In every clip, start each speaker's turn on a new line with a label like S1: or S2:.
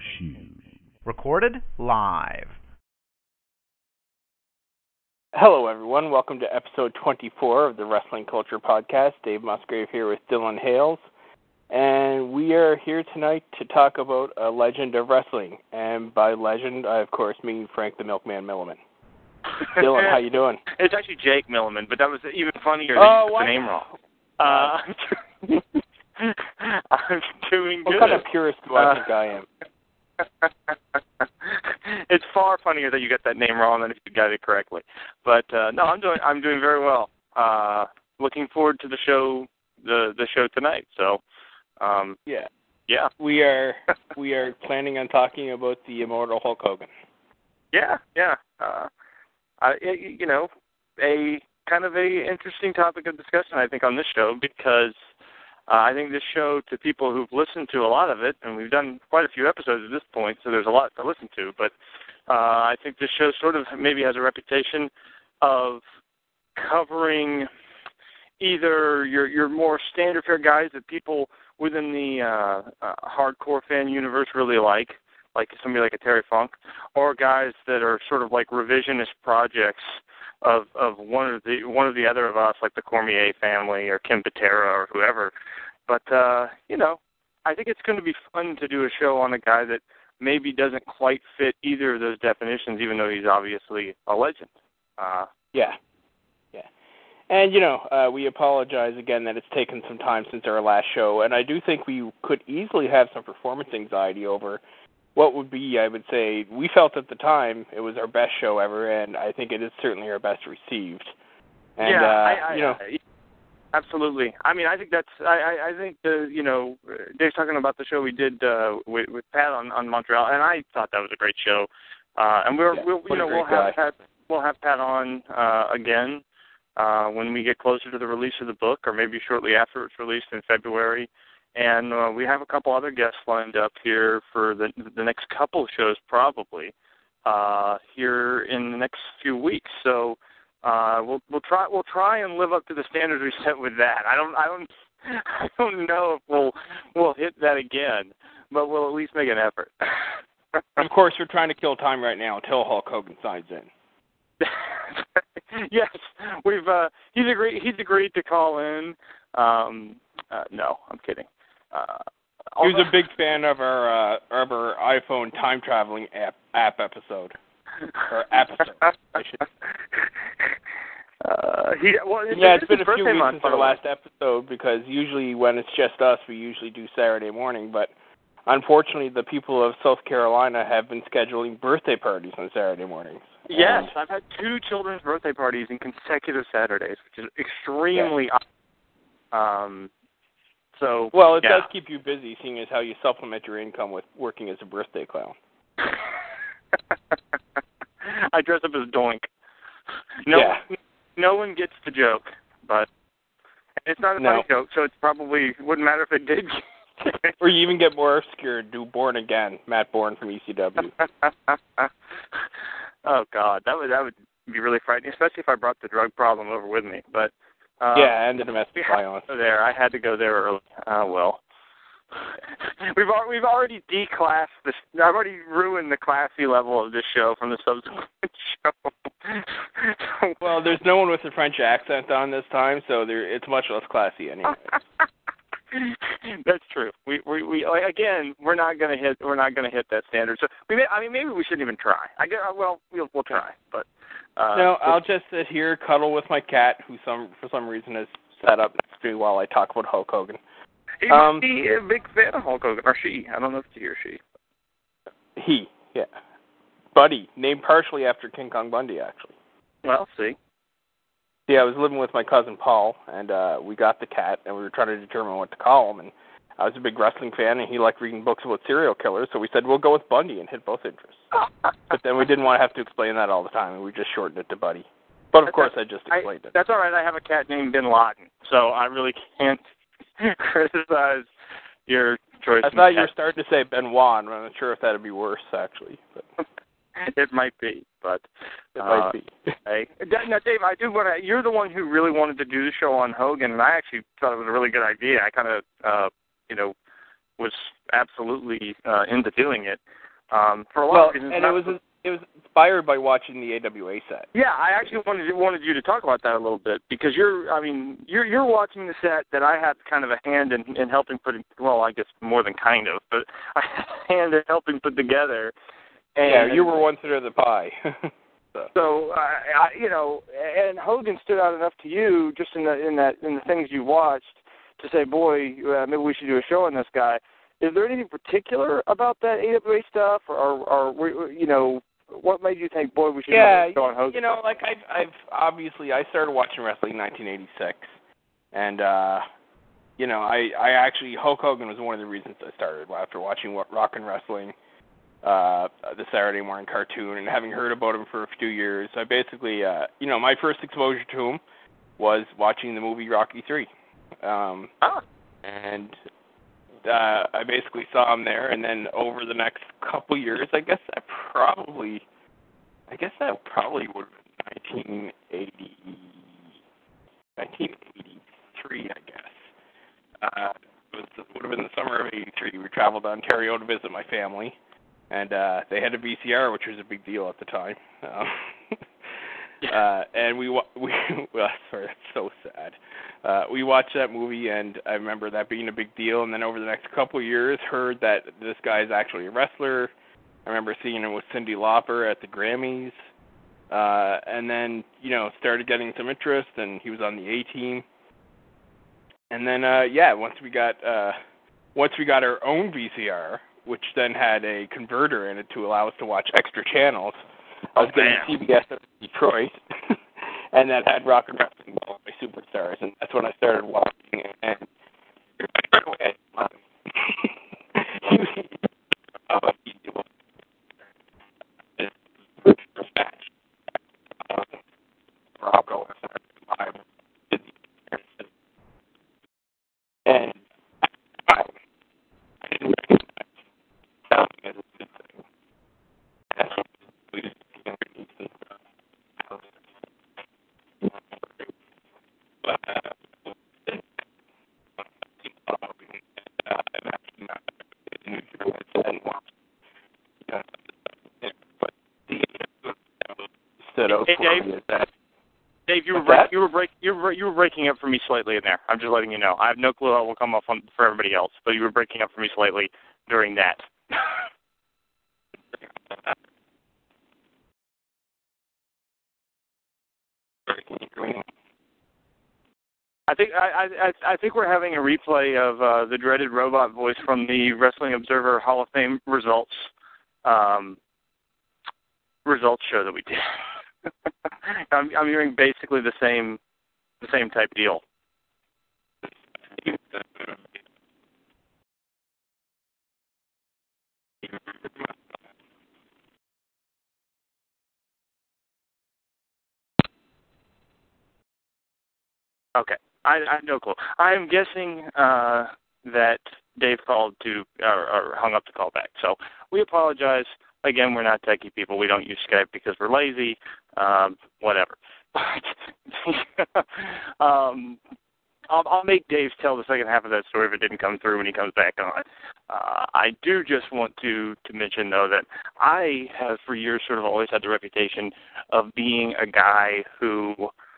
S1: Recorded live.
S2: Hello, everyone. Welcome to episode 24 of the Wrestling Culture Podcast. Dave Musgrave here with Dylan Hales. And we are here tonight to talk about a legend of wrestling. And by legend, I, of course, mean Frank the Milkman Milliman. Dylan, how you doing?
S3: It's actually Jake Milliman, but that was even funnier than the name wrong. I'm doing good.
S2: What kind of purist do I think I am?
S3: It's far funnier that you got that name wrong than if you got it correctly. But no, I'm doing very well. Looking forward to the show tonight. So yeah.
S2: We are planning on talking about the immortal Hulk Hogan.
S3: Yeah. A kind of a interesting topic of discussion, I think, on this show, because I think this show, to people who've listened to a lot of it, and we've done quite a few episodes at this point, so there's a lot to listen to, but I think this show sort of maybe has a reputation of covering either your more standard fare guys that people within the hardcore fan universe really like somebody like a Terry Funk, or guys that are sort of like revisionist projects of one or the other of us, like the Cormier family or Ken Patera or whoever. But I think it's going to be fun to do a show on a guy that maybe doesn't quite fit either of those definitions, even though he's obviously a legend.
S2: Yeah. And, we apologize again that it's taken some time since our last show, and I do think we could easily have some performance anxiety over what would be, I would say, we felt at the time it was our best show ever, and I think it is certainly our best received. And,
S3: absolutely. I mean, I think I think Dave's talking about the show we did with Pat on Montreal, and I thought that was a great show. And we'll have Pat on again when we get closer to the release of the book, or maybe shortly after it's released in February. And we have a couple other guests lined up here for the next couple of shows, probably here in the next few weeks. So we'll try and live up to the standards we set with that. I don't know if we'll hit that again, but we'll at least make an effort.
S2: Of course, we're trying to kill time right now until Hulk Hogan signs in.
S3: Yes, he's agreed to call in. No, I'm kidding.
S2: He was a big fan of our iPhone time traveling app episode, or episode, I should say. It's been a few weeks since our last episode, because usually when it's just us, we usually do Saturday morning, but unfortunately the people of South Carolina have been scheduling birthday parties on Saturday mornings.
S3: Yes, I've had 2 children's birthday parties in consecutive Saturdays, which is extremely So,
S2: well, it does keep you busy, seeing as how you supplement your income with working as a birthday clown.
S3: I dress up as Doink. No one gets the joke, but it's not a funny joke, so it probably wouldn't matter if it did.
S2: Or you even get more obscure, do Born Again, Matt Bourne from ECW.
S3: Oh, God, that would be really frightening, especially if I brought the drug problem over with me, but...
S2: and the domestic violence.
S3: I had to go there early. Well, we've already declassed this. I've already ruined the classy level of this show from the subsequent show.
S2: Well, there's no one with a French accent on this time, so it's much less classy anyway.
S3: That's true. We again, we're not gonna hit that standard. So maybe we shouldn't even try. We'll try, but.
S2: No, I'll just sit here, cuddle with my cat, who for some reason is sat up next to me while I talk about Hulk Hogan.
S3: He must be a big fan of Hulk Hogan, or she. I don't know if it's he or she.
S2: He, yeah. Buddy, named partially after King Kong Bundy, actually.
S3: Well, see.
S2: Yeah, I was living with my cousin Paul, and we got the cat, and we were trying to determine what to call him, and I was a big wrestling fan, and he liked reading books about serial killers, so we said, we'll go with Bundy and hit both interests. But then we didn't want to have to explain that all the time, and we just shortened it to Buddy. But, of course, I just explained it.
S3: That's all right. I have a cat named Bin Laden, so I really can't criticize your choice.
S2: I thought you were starting to say Benoit, and I'm not sure if that would be worse, actually. But.
S3: It might be, but...
S2: It might be.
S3: Hey. Now, Dave, you're the one who really wanted to do the show on Hogan, and I actually thought it was a really good idea. I kind of, was absolutely into doing it for a lot of reasons.
S2: And it was inspired by watching the AWA set.
S3: Yeah, I actually wanted you to talk about that a little bit because you're watching the set that I had kind of a hand in helping put. Well, I guess more than kind of, but I had a hand in helping put together. And,
S2: yeah, you were one side of the pie.
S3: So and Hogan stood out enough to you just in the things you watched to say, boy, maybe we should do a show on this guy. Is there anything particular about that AWA stuff, or what made you think, boy, we should do a show on Hogan?
S2: Like I've obviously I started watching wrestling in 1986, and I actually Hulk Hogan was one of the reasons I started after watching Rock and Wrestling, the Saturday morning cartoon, and having heard about him for a few years. I basically, my first exposure to him was watching the movie Rocky III, and I basically saw him there, and then over the next couple years, I guess that probably would have been 1983, I guess. It would have been the summer of '83. We traveled to Ontario to visit my family, and they had a VCR, which was a big deal at the time. And sorry, that's so sad. We watched that movie, and I remember that being a big deal. And then over the next couple of years, heard that this guy is actually a wrestler. I remember seeing him with Cyndi Lauper at the Grammys, and then started getting some interest, and he was on the A-Team. And then once we got our own VCR, which then had a converter in it to allow us to watch extra channels. I was getting CBS of Detroit, and that had Rock and Wrestling, all my superstars, and that's when I started watching it. And right away, and I didn't recognize something as a good thing. We just underneath the house. But I'm actually not in New Jersey and watched. But the stood out for me is that.
S3: Dave, you were breaking up for me slightly in there. I'm just letting you know. I have no clue how it will come off for everybody else, but you were breaking up for me slightly during that. I think we're having a replay of the dreaded robot voice from the Wrestling Observer Hall of Fame results show that we did. I'm hearing basically the same type deal. Okay, I have no clue. I'm guessing that Dave called to or hung up the call back. So we apologize. Again, we're not techie people. We don't use Skype because we're lazy. Whatever. I'll make Dave tell the second half of that story if it didn't come through when he comes back on. I do just want to mention, though, that I have for years sort of always had the reputation of being a guy who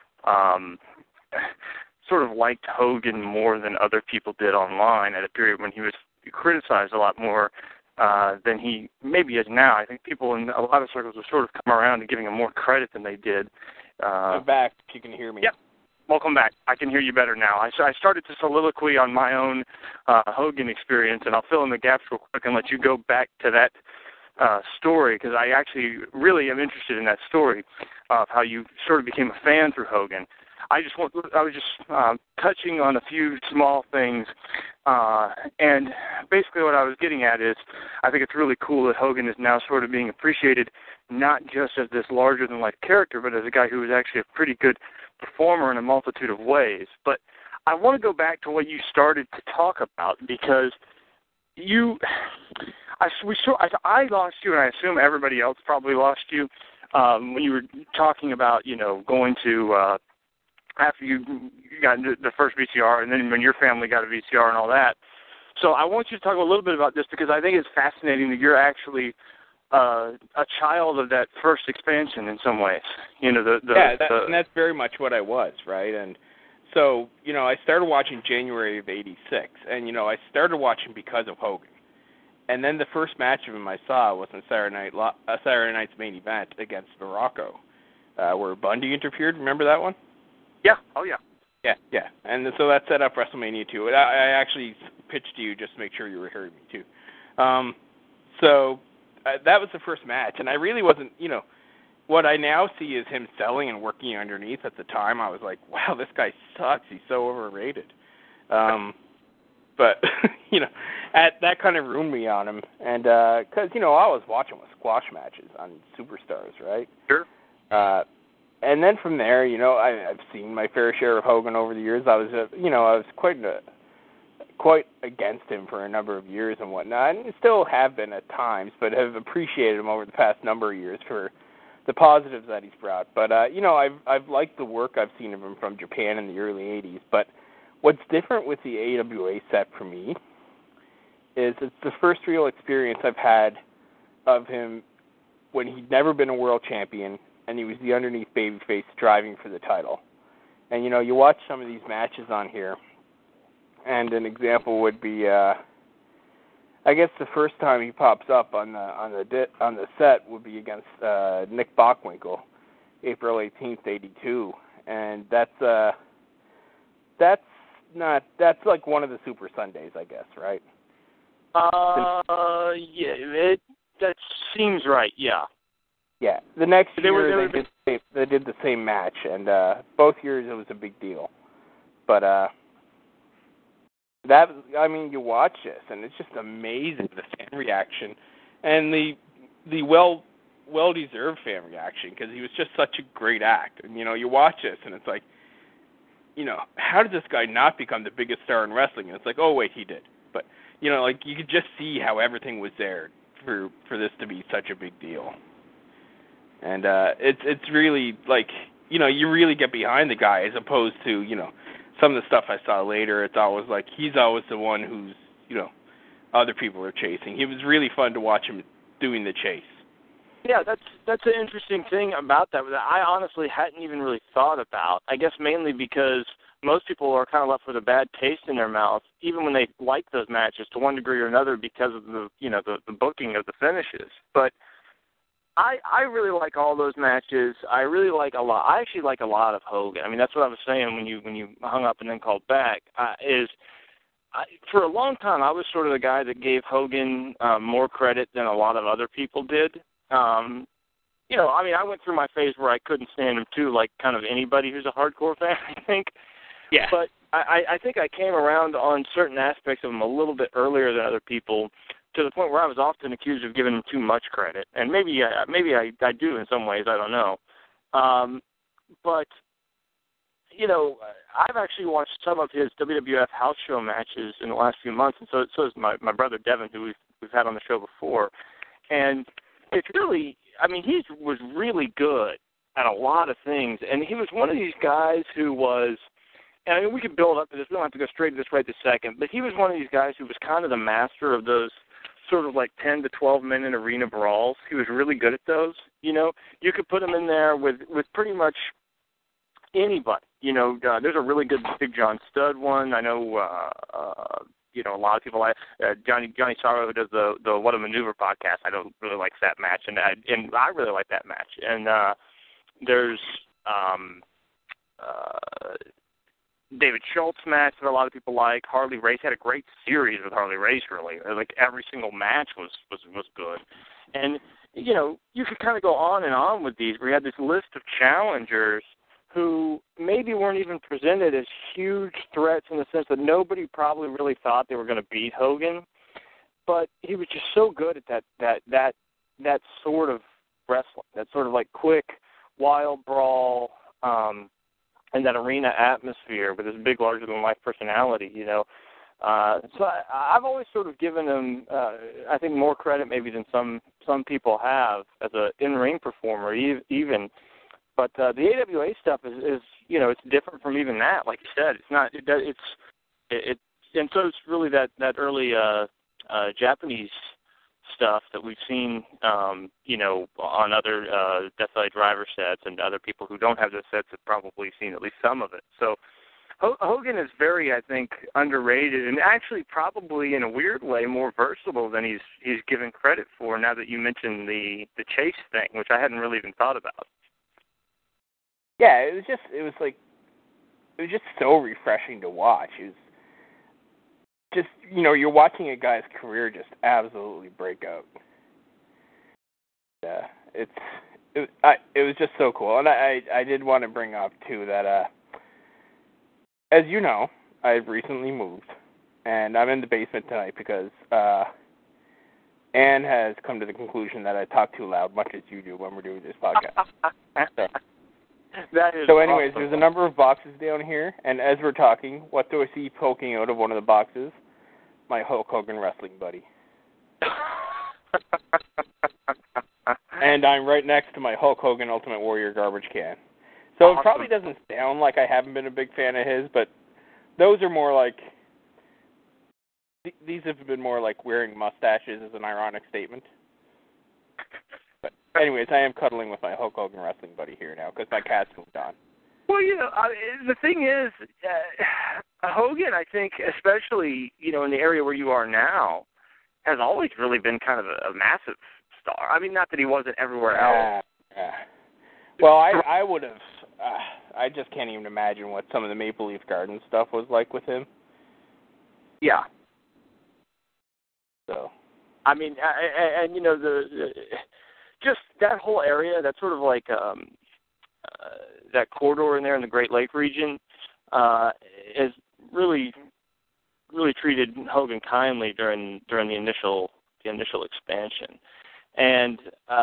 S3: sort of liked Hogan more than other people did online at a period when he was criticized a lot more than he maybe is now. I think people in a lot of circles have sort of come around to giving him more credit than they did.
S2: I'm back, if you can hear me.
S3: Yep. Welcome back. I can hear you better now. I started to soliloquy on my own Hogan experience, and I'll fill in the gaps real quick and let you go back to that story, because I actually really am interested in that story of how you sort of became a fan through Hogan. I was just touching on a few small things, and basically what I was getting at is I think it's really cool that Hogan is now sort of being appreciated not just as this larger-than-life character, but as a guy who is actually a pretty good performer in a multitude of ways. But I want to go back to what you started to talk about, because I lost you, and I assume everybody else probably lost you when you were talking about, going to after you got the first VCR, and then when your family got a VCR and all that. So I want you to talk a little bit about this because I think it's fascinating that you're actually a child of that first expansion in some ways. You know,
S2: and that's very much what I was, right? And so, you know, I started watching January of '86, and you know, I started watching because of Hogan. And then the first match of him I saw was on Saturday Night's main event against Morocco, where Bundy interfered. Remember that one?
S3: Yeah. Oh, yeah.
S2: Yeah. And so that set up WrestleMania 2. I actually pitched to you just to make sure you were hearing me, too. So that was the first match. And I really wasn't, you know, what I now see is him selling and working underneath. At the time, I was like, wow, this guy sucks. He's so overrated. But, you know, that kind of ruined me on him. And because, you know, I was watching with squash matches on Superstars, right?
S3: Sure.
S2: And then from there, you know, I've seen my fair share of Hogan over the years. I was quite against him for a number of years and whatnot, and still have been at times, but have appreciated him over the past number of years for the positives that he's brought. But, you know, I've liked the work I've seen of him from Japan in the early 80s. But what's different with the AWA set for me is it's the first real experience I've had of him when he'd never been a world champion and he was the underneath babyface driving for the title. And, you know, you watch some of these matches on here, and an example would be, I guess the first time he pops up on the set would be against Nick Bockwinkel, April 18th, '82, and that's like one of the Super Sundays, I guess, right?
S3: Yeah, that seems right. Yeah.
S2: Yeah. The next year they did the same match, and both years it was a big deal. But you watch this, and it's just amazing, the fan reaction, and the well-deserved fan reaction, because he was just such a great act. And, you know, you watch this, and it's like, you know, how did this guy not become the biggest star in wrestling? And it's like, oh, wait, he did. But, you know, like, you could just see how everything was there for this to be such a big deal. And it's really, like, you know, you really get behind the guy as opposed to, you know, some of the stuff I saw later. It's always like he's always the one who's, you know, other people are chasing. It was really fun to watch him doing the chase.
S3: Yeah, that's an interesting thing about that I honestly hadn't even really thought about. I guess mainly because most people are kind of left with a bad taste in their mouth, even when they like those matches to one degree or another because of the booking of the finishes. But I really like all those matches. I actually like a lot of Hogan. I mean, that's what I was saying when you hung up and then called back. For a long time, I was sort of the guy that gave Hogan more credit than a lot of other people did. You know, I mean, I went through my phase where I couldn't stand him too, like kind of anybody who's a hardcore fan, I think.
S2: Yeah.
S3: But I think I came around on certain aspects of him a little bit earlier than other people, to the point where I was often accused of giving him too much credit. And maybe I do in some ways, I don't know. But, you know, I've actually watched some of his WWF house show matches in the last few months, and so is my brother Devin, who we've had on the show before. And it's really, I mean, he was really good at a lot of things. And he was one of these guys who was, and I mean, we could build up to this. We don't have to go straight to this right this second. But he was one of these guys who was kind of the master of those sort of like 10 to 12-minute arena brawls. He was really good at those. You know, you could put him in there with pretty much anybody. You know, there's a really good Big John Studd one. I know, you know, a lot of people like Johnny Sorrow, who does the What a Maneuver podcast. I don't really like that match, and I really like that match. And there's David Schultz match that a lot of people like. Harley Race had a great series with Harley Race, really. Like every single match was good. And, you know, you could kind of go on and on with these, where you had this list of challengers who maybe weren't even presented as huge threats in the sense that nobody probably really thought they were going to beat Hogan. But he was just so good at that sort of wrestling, that sort of like quick, wild brawl, and that arena atmosphere with his big, larger-than-life personality, you know. So I've always sort of given him, I think, more credit maybe than some people have as an in-ring performer, even. But the AWA stuff is, you know, it's different from even that. Like you said, it's not. and so it's really that early Japanese stuff that we've seen, on other Death Valley Driver sets, and other people who don't have those sets have probably seen at least some of it. So Hogan is very, I think, underrated, and actually probably in a weird way more versatile than he's given credit for. Now that you mentioned the chase thing, which I hadn't really even thought about.
S2: Yeah, it was just so refreshing to watch. It was just, you're watching a guy's career just absolutely break out. Yeah, it was just so cool. And I did want to bring up too that as you know, I've recently moved, and I'm in the basement tonight because Anne has come to the conclusion that I talk too loud, much as you do when we're doing this podcast. So anyways,
S3: awesome.
S2: There's a number of boxes down here, and as we're talking, what do I see poking out of one of the boxes? My Hulk Hogan wrestling buddy. And I'm right next to my Hulk Hogan Ultimate Warrior garbage can. So It probably doesn't sound like I haven't been a big fan of his, but those are more like, these have been more like wearing mustaches as an ironic statement. But anyways, I am cuddling with my Hulk Hogan wrestling buddy here now because my cat's moved on.
S3: Well, the thing is, Hogan, I think, especially, in the area where you are now, has always really been kind of a massive star. I mean, not that he wasn't everywhere else.
S2: Well, I would have, I just can't even imagine what some of the Maple Leaf Gardens stuff was like with him.
S3: Yeah.
S2: So.
S3: I mean, and just that whole area, that sort of like that corridor in there in the Great Lake region, is really treated Hogan kindly during the initial expansion, and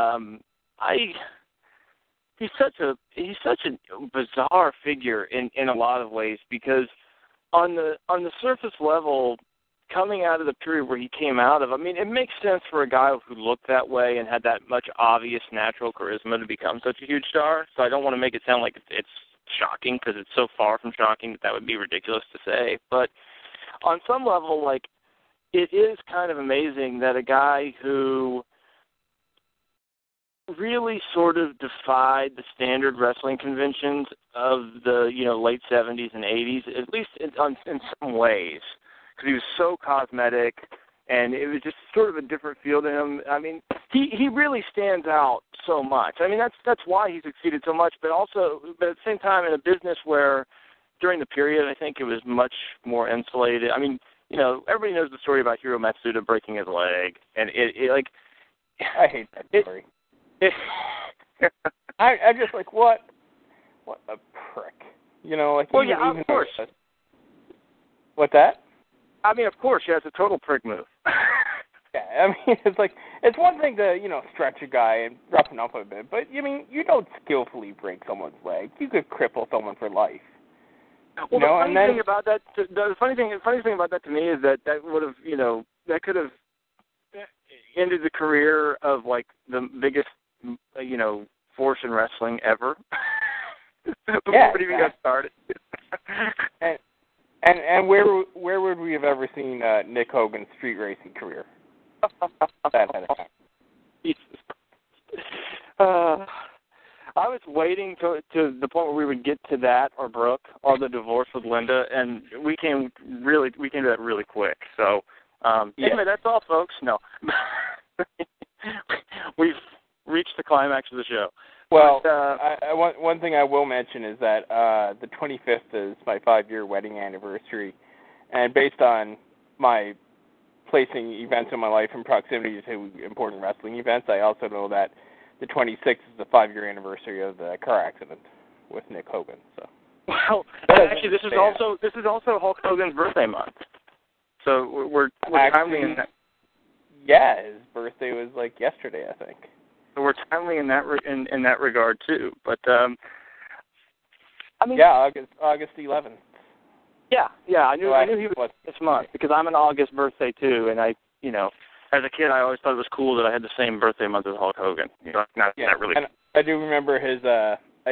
S3: he's such a bizarre figure in a lot of ways, because on the surface level, coming out of the period where he came out of, I mean, it makes sense for a guy who looked that way and had that much obvious natural charisma to become such a huge star. So I don't want to make it sound like it's shocking, because it's so far from shocking that would be ridiculous to say. But on some level, like, it is kind of amazing that a guy who really sort of defied the standard wrestling conventions of the late 70s and 80s, at least in some ways, because he was so cosmetic, and it was just sort of a different feel to him. I mean, he really stands out so much. I mean, that's why he succeeded so much, but at the same time, in a business where during the period, I think it was much more insulated. I mean, everybody knows the story about Hiro Matsuda breaking his leg, and
S2: I hate that story. I'm just like, what a prick.
S3: Well, yeah, of course.
S2: What's that?
S3: I mean, of course, yeah, it's a total prick move.
S2: Yeah, I mean, it's one thing to, stretch a guy and rough him up a bit, but, I mean, you don't skillfully break someone's leg. You could cripple someone for life.
S3: Well, the funny thing about that to me is that would have, that could have ended the career of, like, the biggest, force in wrestling ever. Before it even got started.
S2: And where would we have ever seen Nick Hogan's street racing career? That had happened. I
S3: was waiting to the point where we would get to that, or Brooke, or the divorce with Linda, and we came to that really quick. So anyway, that's all, folks. No, we've reached the climax of the show.
S2: Well, but, one thing I will mention is that the 25th is my 5-year wedding anniversary, and based on my placing events in my life in proximity to important wrestling events, I also know that the 26th is the 5-year anniversary of the car accident with Nick Hogan. So,
S3: well, actually, this is also Hulk Hogan's birthday month, so we're timely in that.
S2: Yeah, his birthday was like yesterday, I think.
S3: So we're timely in that in that regard too. But I mean,
S2: yeah, August 11th.
S3: Yeah, I knew he was this month because I'm an August birthday too, and I, as a kid, I always thought it was cool that I had the same birthday month as Hulk Hogan. Not really.
S2: And I do remember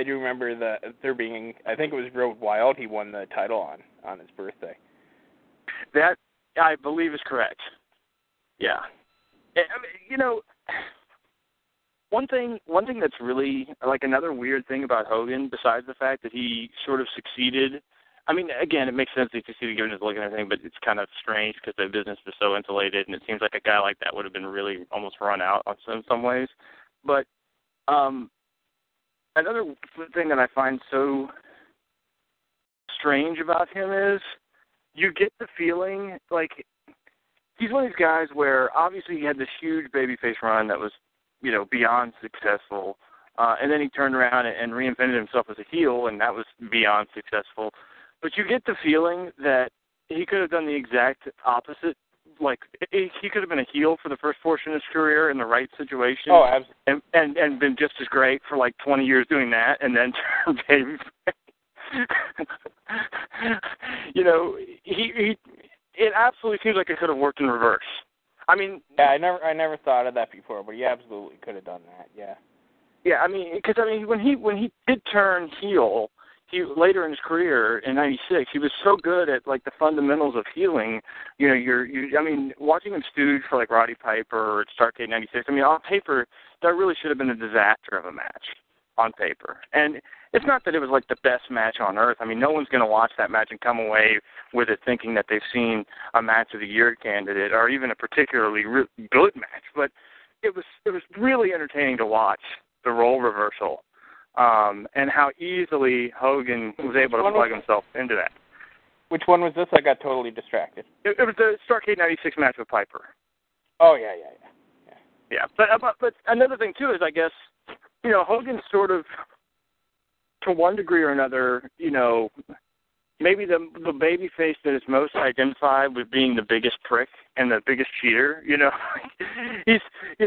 S2: there being, I think it was Road Wild, he won the title on his birthday.
S3: That, I believe, is correct. Yeah. I mean, one thing that's really, like, another weird thing about Hogan, besides the fact that he sort of succeeded, I mean, again, it makes sense that he succeeded given his look and everything, but it's kind of strange because the business is so insulated, and it seems like a guy like that would have been really almost run out in some ways. But another thing that I find so strange about him is you get the feeling like he's one of these guys where obviously he had this huge babyface run that was, beyond successful, and then he turned around and reinvented himself as a heel, and that was beyond successful. But you get the feeling that he could have done the exact opposite. Like, he could have been a heel for the first portion of his career in the right situation.
S2: Oh, absolutely.
S3: And been just as great for like 20 years doing that, and then turn babyface. It absolutely seems like it could have worked in reverse. I mean,
S2: yeah, I never thought of that before, but he absolutely could have done that. Yeah.
S3: Yeah, I mean, because when he did turn heel, he later in his career in '96, he was so good at like the fundamentals of healing. I mean, watching him stooge for like Roddy Piper or Starrcade '96. I mean, on paper, that really should have been a disaster of a match on paper. And it's not that it was like the best match on earth. I mean, no one's going to watch that match and come away with it thinking that they've seen a match of the year candidate or even a particularly good match. But it was really entertaining to watch the role reversal, and how easily Hogan was able to plug himself into that.
S2: Which one was this? I got totally distracted.
S3: It was the Starrcade '96 match with Piper.
S2: Oh, yeah.
S3: Yeah, but another thing, too, is I guess, Hogan sort of, to one degree or another, maybe the baby face that is most identified with being the biggest prick and the biggest cheater, he's,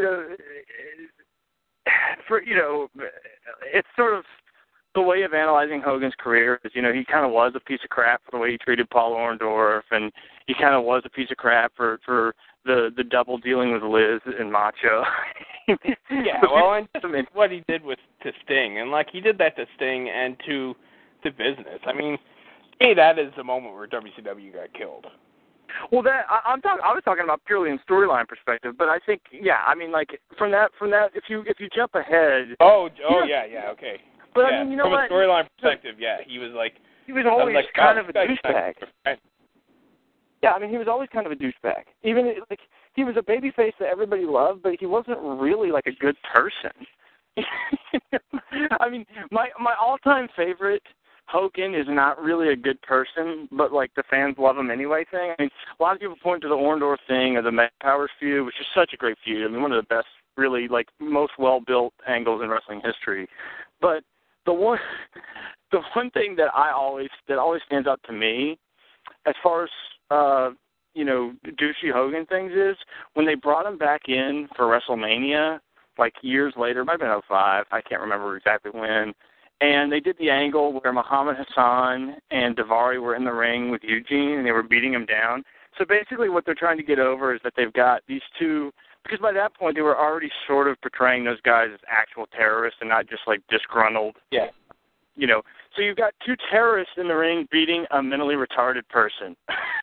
S3: it's sort of the way of analyzing Hogan's career is, he kind of was a piece of crap for the way he treated Paul Orndorff, and he kind of was a piece of crap for the double dealing with Liz and Macho.
S2: Yeah, well, and what he did to Sting, and like he did that to Sting and to business. I mean, hey, that is the moment where WCW got killed.
S3: Well, I was talking about purely in storyline perspective, but I think, yeah, I mean, like from that, if you jump ahead.
S2: Yeah, okay.
S3: But
S2: yeah,
S3: I mean,
S2: from a storyline perspective, yeah, he was
S3: always
S2: like,
S3: kind of a douchebag. Yeah, I mean, he was always kind of a douchebag. Even like he was a babyface that everybody loved, but he wasn't really like a good person. I mean, my all-time favorite Hogan is not really a good person, but like the fans love him anyway thing. I mean, a lot of people point to the Orndorff thing or the Mega Powers feud, which is such a great feud. I mean, one of the best, really like most well-built angles in wrestling history. But the one thing that always stands out to me, as far as douchey Hogan things, is when they brought him back in for WrestleMania, like years later, it might have been 2005, I can't remember exactly when, and they did the angle where Muhammad Hassan and Daivari were in the ring with Eugene, and they were beating him down. So basically what they're trying to get over is that they've got these two, because by that point they were already sort of portraying those guys as actual terrorists and not just like disgruntled.
S2: Yeah.
S3: So you've got two terrorists in the ring beating a mentally retarded person.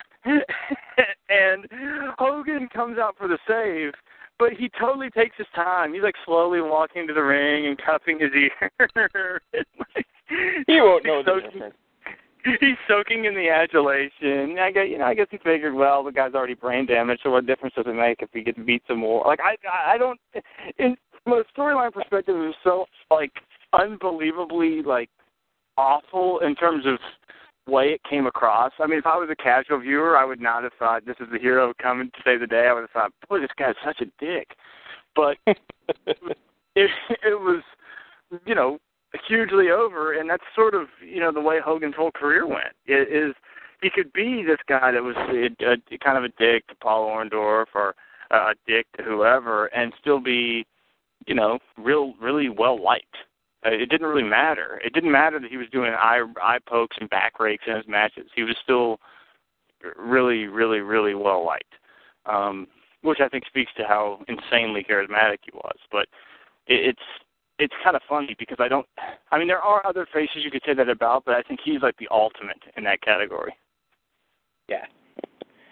S3: And Hogan comes out for the save, but he totally takes his time. He's like slowly walking to the ring and cupping his ear.
S2: He won't know the difference.
S3: He's soaking in the adulation. I guess he figured, well, the guy's already brain damaged, so what difference does it make if he gets beat some more? Like I don't. From a storyline perspective, it was so like unbelievably like awful in terms of way it came across. I mean, if I was a casual viewer, I would not have thought this is the hero coming to save the day. I would have thought, boy, this guy's such a dick. But it was, hugely over, and that's sort of, the way Hogan's whole career went. He could be this guy that was kind of a dick to Paul Orndorff or a dick to whoever and still be, really well liked. It didn't really matter. It didn't matter that he was doing eye pokes and back rakes in his matches. He was still really, really, really well liked, which I think speaks to how insanely charismatic he was. But it's kind of funny because there are other faces you could say that about, but I think he's like the ultimate in that category.
S2: Yeah.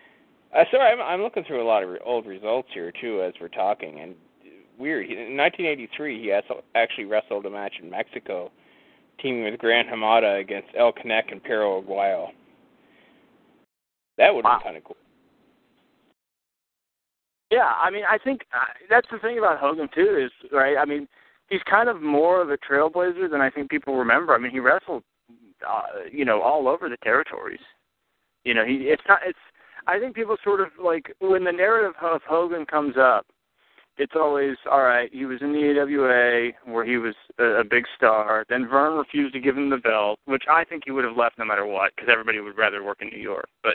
S2: Sorry, I'm looking through a lot of old results here, too, as we're talking, and weird. In 1983, he actually wrestled a match in Mexico, teaming with Gran Hamada against El Canek and Perro Aguayo. That would have been kind of cool.
S3: Yeah, I mean, I think that's the thing about Hogan, too, is, right, I mean, he's kind of more of a trailblazer than I think people remember. I mean, he wrestled, all over the territories. I think people sort of, like, when the narrative of Hogan comes up, it's always, all right, he was in the AWA where he was a big star. Then Verne refused to give him the belt, which I think he would have left no matter what because everybody would rather work in New York. But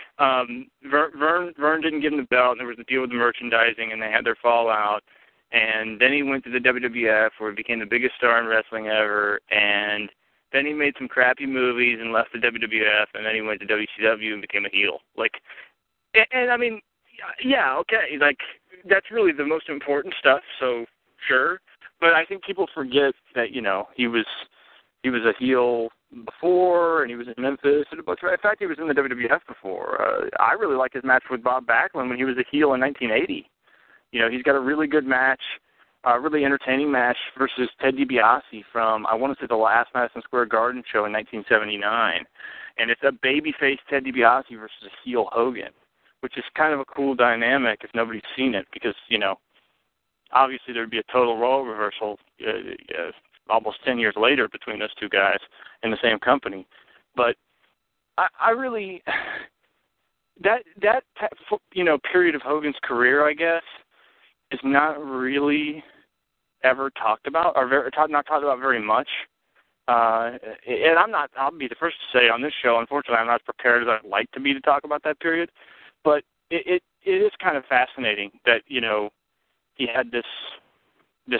S3: Verne didn't give him the belt, and there was a deal with the merchandising, and they had their fallout. And then he went to the WWF where he became the biggest star in wrestling ever. And then he made some crappy movies and left the WWF, and then he went to WCW and became a heel. And I mean, yeah, okay, that's really the most important stuff, so sure. But I think people forget that, he was a heel before, and he was in Memphis, and in fact, he was in the WWF before. I really like his match with Bob Backlund when he was a heel in 1980. He's got a really good match, a really entertaining match versus Ted DiBiase from, I want to say, the last Madison Square Garden show in 1979. And it's a babyface Ted DiBiase versus a heel Hogan, which is kind of a cool dynamic if nobody's seen it because, obviously there would be a total role reversal almost 10 years later between those two guys in the same company. But I really, that period of Hogan's career, I guess, is not really ever talked about or not talked about very much. And I'll be the first to say on this show, unfortunately, I'm not as prepared as I'd like to be to talk about that period. But it is kind of fascinating that, he had this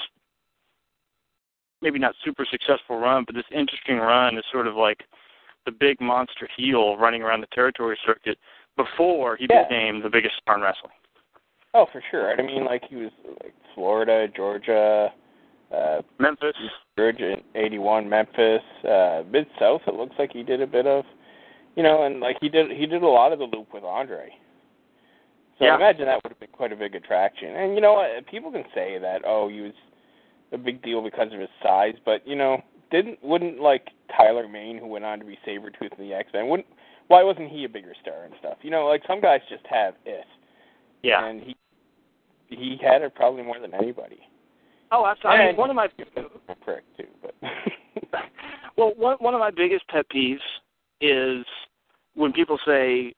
S3: maybe not super successful run, but this interesting run is sort of like the big monster heel running around the territory circuit before he became the biggest star in wrestling.
S2: Oh, for sure. I mean, he was Florida, Georgia,
S3: Memphis.
S2: Georgia in 81, Memphis, Mid-South it looks like he did a bit of, and he did a lot of the loop with Andre. So I imagine that would have been quite a big attraction. And you know what? People can say that, he was a big deal because of his size, but wouldn't Tyler Mane, who went on to be Sabretooth in the X-Men, why wasn't he a bigger star and stuff? Some guys just have it. Yeah. And he had it probably more than anybody.
S3: Oh, absolutely. I mean, one of my
S2: prick too, but
S3: well, one of my biggest pet peeves is when people say,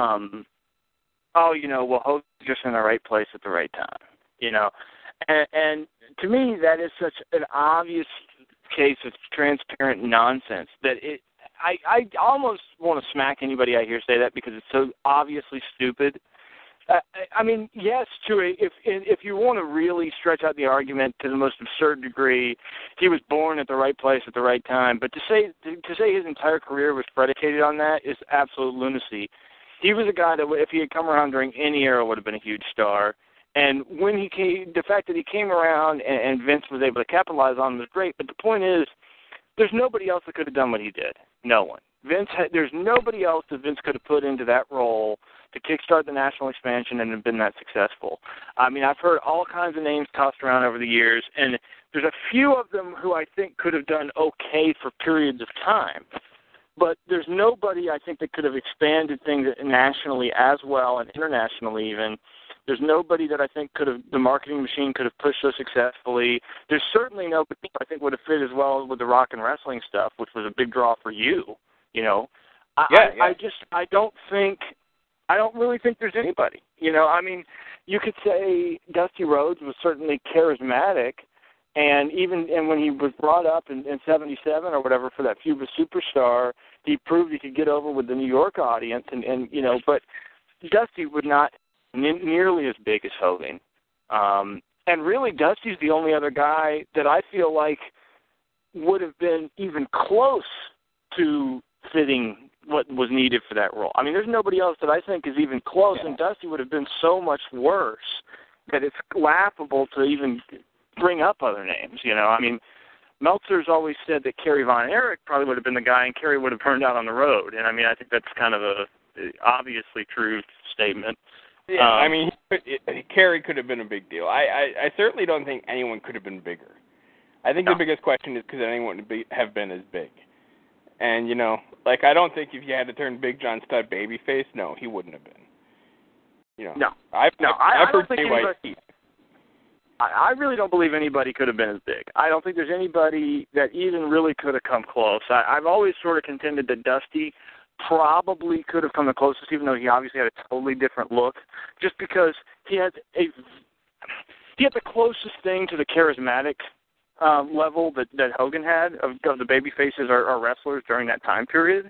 S3: Hogan's just in the right place at the right time, and to me that is such an obvious case of transparent nonsense that I almost want to smack anybody I hear say that because it's so obviously stupid. I mean, yes, if you want to really stretch out the argument to the most absurd degree, he was born at the right place at the right time. But to say his entire career was predicated on that is absolute lunacy. He was a guy that, if he had come around during any era, would have been a huge star. And when he came, the fact that he came around and Vince was able to capitalize on him was great. But the point is, there's nobody else that could have done what he did. No one. There's nobody else that Vince could have put into that role to kickstart the national expansion and have been that successful. I mean, I've heard all kinds of names tossed around over the years, and there's a few of them who I think could have done okay for periods of time. But there's nobody, I think, that could have expanded things nationally as well and internationally even. There's nobody that I think the marketing machine could have pushed so successfully. There's certainly nobody I think would have fit as well with the rock and wrestling stuff, which was a big draw for you, I don't really think there's anybody. I mean, you could say Dusty Rhodes was certainly charismatic, and when he was brought up in 77 or whatever for that feud with Superstar, he proved he could get over with the New York audience, but Dusty would not nearly as big as Hogan. And really, Dusty's the only other guy that I feel like would have been even close to fitting what was needed for that role. I mean, there's nobody else that I think is even close, and Dusty would have been so much worse that it's laughable to even bring up other names, I mean, Meltzer's always said that Kerry Von Erich probably would have been the guy, and Kerry would have burned out on the road. And, I mean, I think that's kind of a obviously true statement.
S2: Yeah, I mean, Kerry could have been a big deal. I certainly don't think anyone could have been bigger. I think the biggest question is could anyone have been as big? And, you know, like, I don't think if you had to turn Big John Studd babyface, no, he wouldn't have been. You know,
S3: No.
S2: I've heard JYD.
S3: I really don't believe anybody could have been as big. I don't think there's anybody that even really could have come close. I've always sort of contended that Dusty probably could have come the closest, even though he obviously had a totally different look, just because he had the closest thing to the charismatic level that Hogan had of the baby faces or wrestlers during that time period.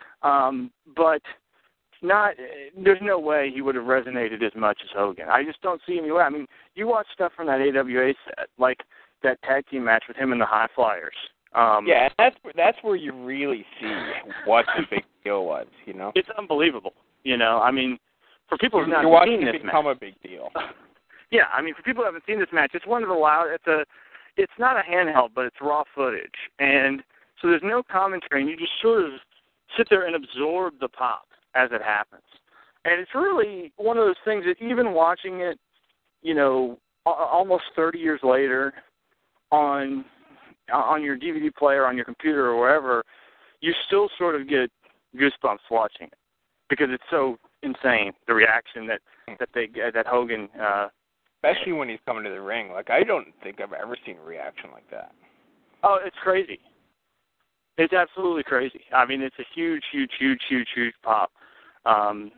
S3: But there's no way he would have resonated as much as Hogan. I just don't see any way. I mean, you watch stuff from that AWA set, like that tag team match with him and the High Flyers.
S2: Yeah, that's where you really see what the big deal was, you know?
S3: It's unbelievable, you know? I mean, for people who've not seen this match.
S2: Become a big deal.
S3: Yeah, I mean, for people who haven't seen this match, it's one of the loud, it's not a handheld, but it's raw footage. And so there's no commentary, and you just sort of sit there and absorb the pop as it happens. And it's really one of those things that even watching it, you know, almost 30 years later on your DVD player, on your computer or wherever, you still sort of get goosebumps watching it because it's so insane, the reaction that Hogan
S2: especially when he's coming to the ring. Like, I don't think I've ever seen a reaction like that.
S3: Oh, it's crazy. It's absolutely crazy. I mean, it's a huge, huge, huge, huge, huge pop. And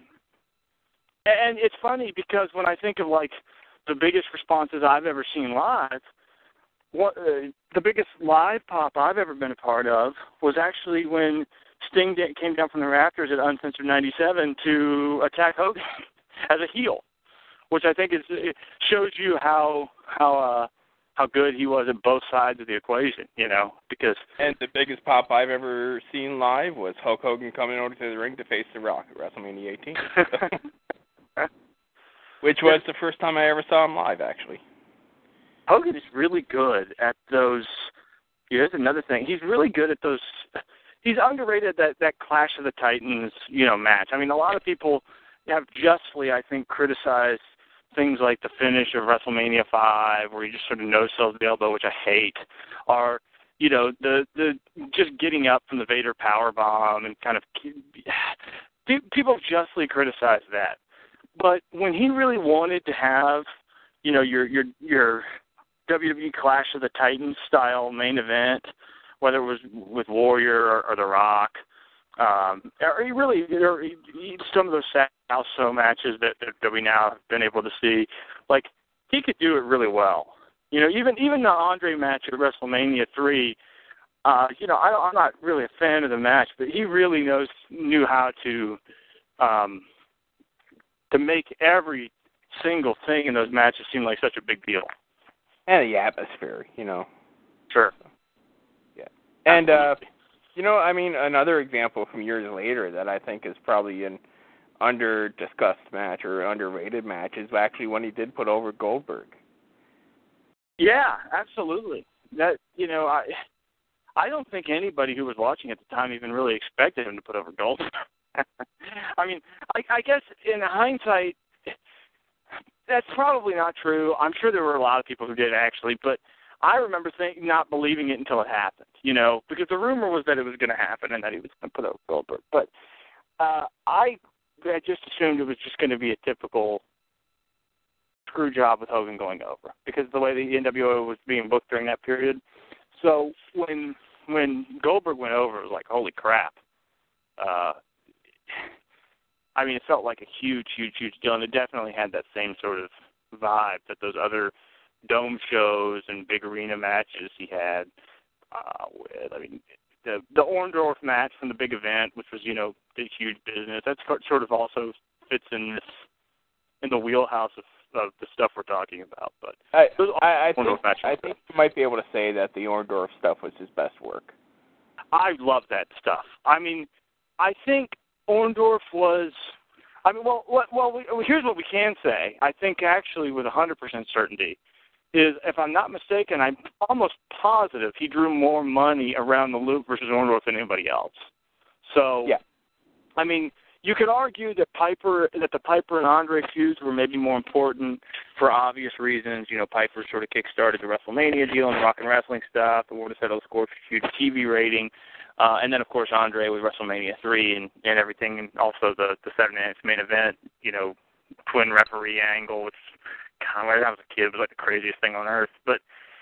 S3: it's funny because when I think of, like, the biggest responses I've ever seen live, the biggest live pop I've ever been a part of was actually when Sting came down from the rafters at Uncensored 97 to attack Hogan as a heel, which I think it shows you how good he was at both sides of the equation, you know, because...
S2: And the biggest pop I've ever seen live was Hulk Hogan coming over to the ring to face The Rock at WrestleMania 18. Which was the first time I ever saw him live, actually.
S3: Hogan is really good at those... Here's another thing. He's really good at those... He's underrated that Clash of the Titans, you know, match. I mean, a lot of people have justly, I think, criticized things like the finish of WrestleMania 5, where he just sort of no-sells the elbow, which I hate, or, you know, the just getting up from the Vader powerbomb and kind of... People justly criticize that. But when he really wanted to have, you know, your WWE Clash of the Titans style main event, whether it was with Warrior or The Rock, or some of those South Show matches that we now have been able to see, like, he could do it really well. You know, even the Andre match at WrestleMania 3, you know, I'm not really a fan of the match, but he really knew how to make every single thing in those matches seem like such a big deal.
S2: And the atmosphere, you know.
S3: Sure.
S2: Yeah. And, you know, I mean, another example from years later that I think is probably an under-discussed match or underrated match is actually when he did put over Goldberg.
S3: Yeah, absolutely. That, you know, I don't think anybody who was watching at the time even really expected him to put over Goldberg. I mean, I guess in hindsight, that's probably not true. I'm sure there were a lot of people who did actually, but I remember not believing it until it happened, you know, because the rumor was that it was going to happen and that he was going to put over Goldberg. But I just assumed it was just going to be a typical screw job with Hogan going over because of the way the NWO was being booked during that period. So when Goldberg went over, it was like, holy crap. I mean, it felt like a huge, huge, huge deal, and it definitely had that same sort of vibe that those other dome shows and big arena matches he had with. I mean, the Orndorff match from the big event, which was, you know, big, huge business, that sort of also fits in the wheelhouse of the stuff we're talking about. But
S2: I think you might be able to say that the Orndorff stuff was his best work.
S3: I love that stuff. I mean, I think Orndorff was, I mean, here's what we can say. I think actually with 100% certainty is, if I'm not mistaken, I'm almost positive he drew more money around the loop versus Orndorff than anybody else. So, yeah. I mean, you could argue that the Piper and Andre feuds were maybe more important for obvious reasons. You know, Piper sort of kick-started the WrestleMania deal and the Rock and Wrestling stuff. The War to Settle the Score for huge TV rating. And then, of course, Andre with WrestleMania 3 and everything, and also the Saturday Night's Main Event, you know, twin referee angle, which kind of, when I was a kid, was like the craziest thing on earth. But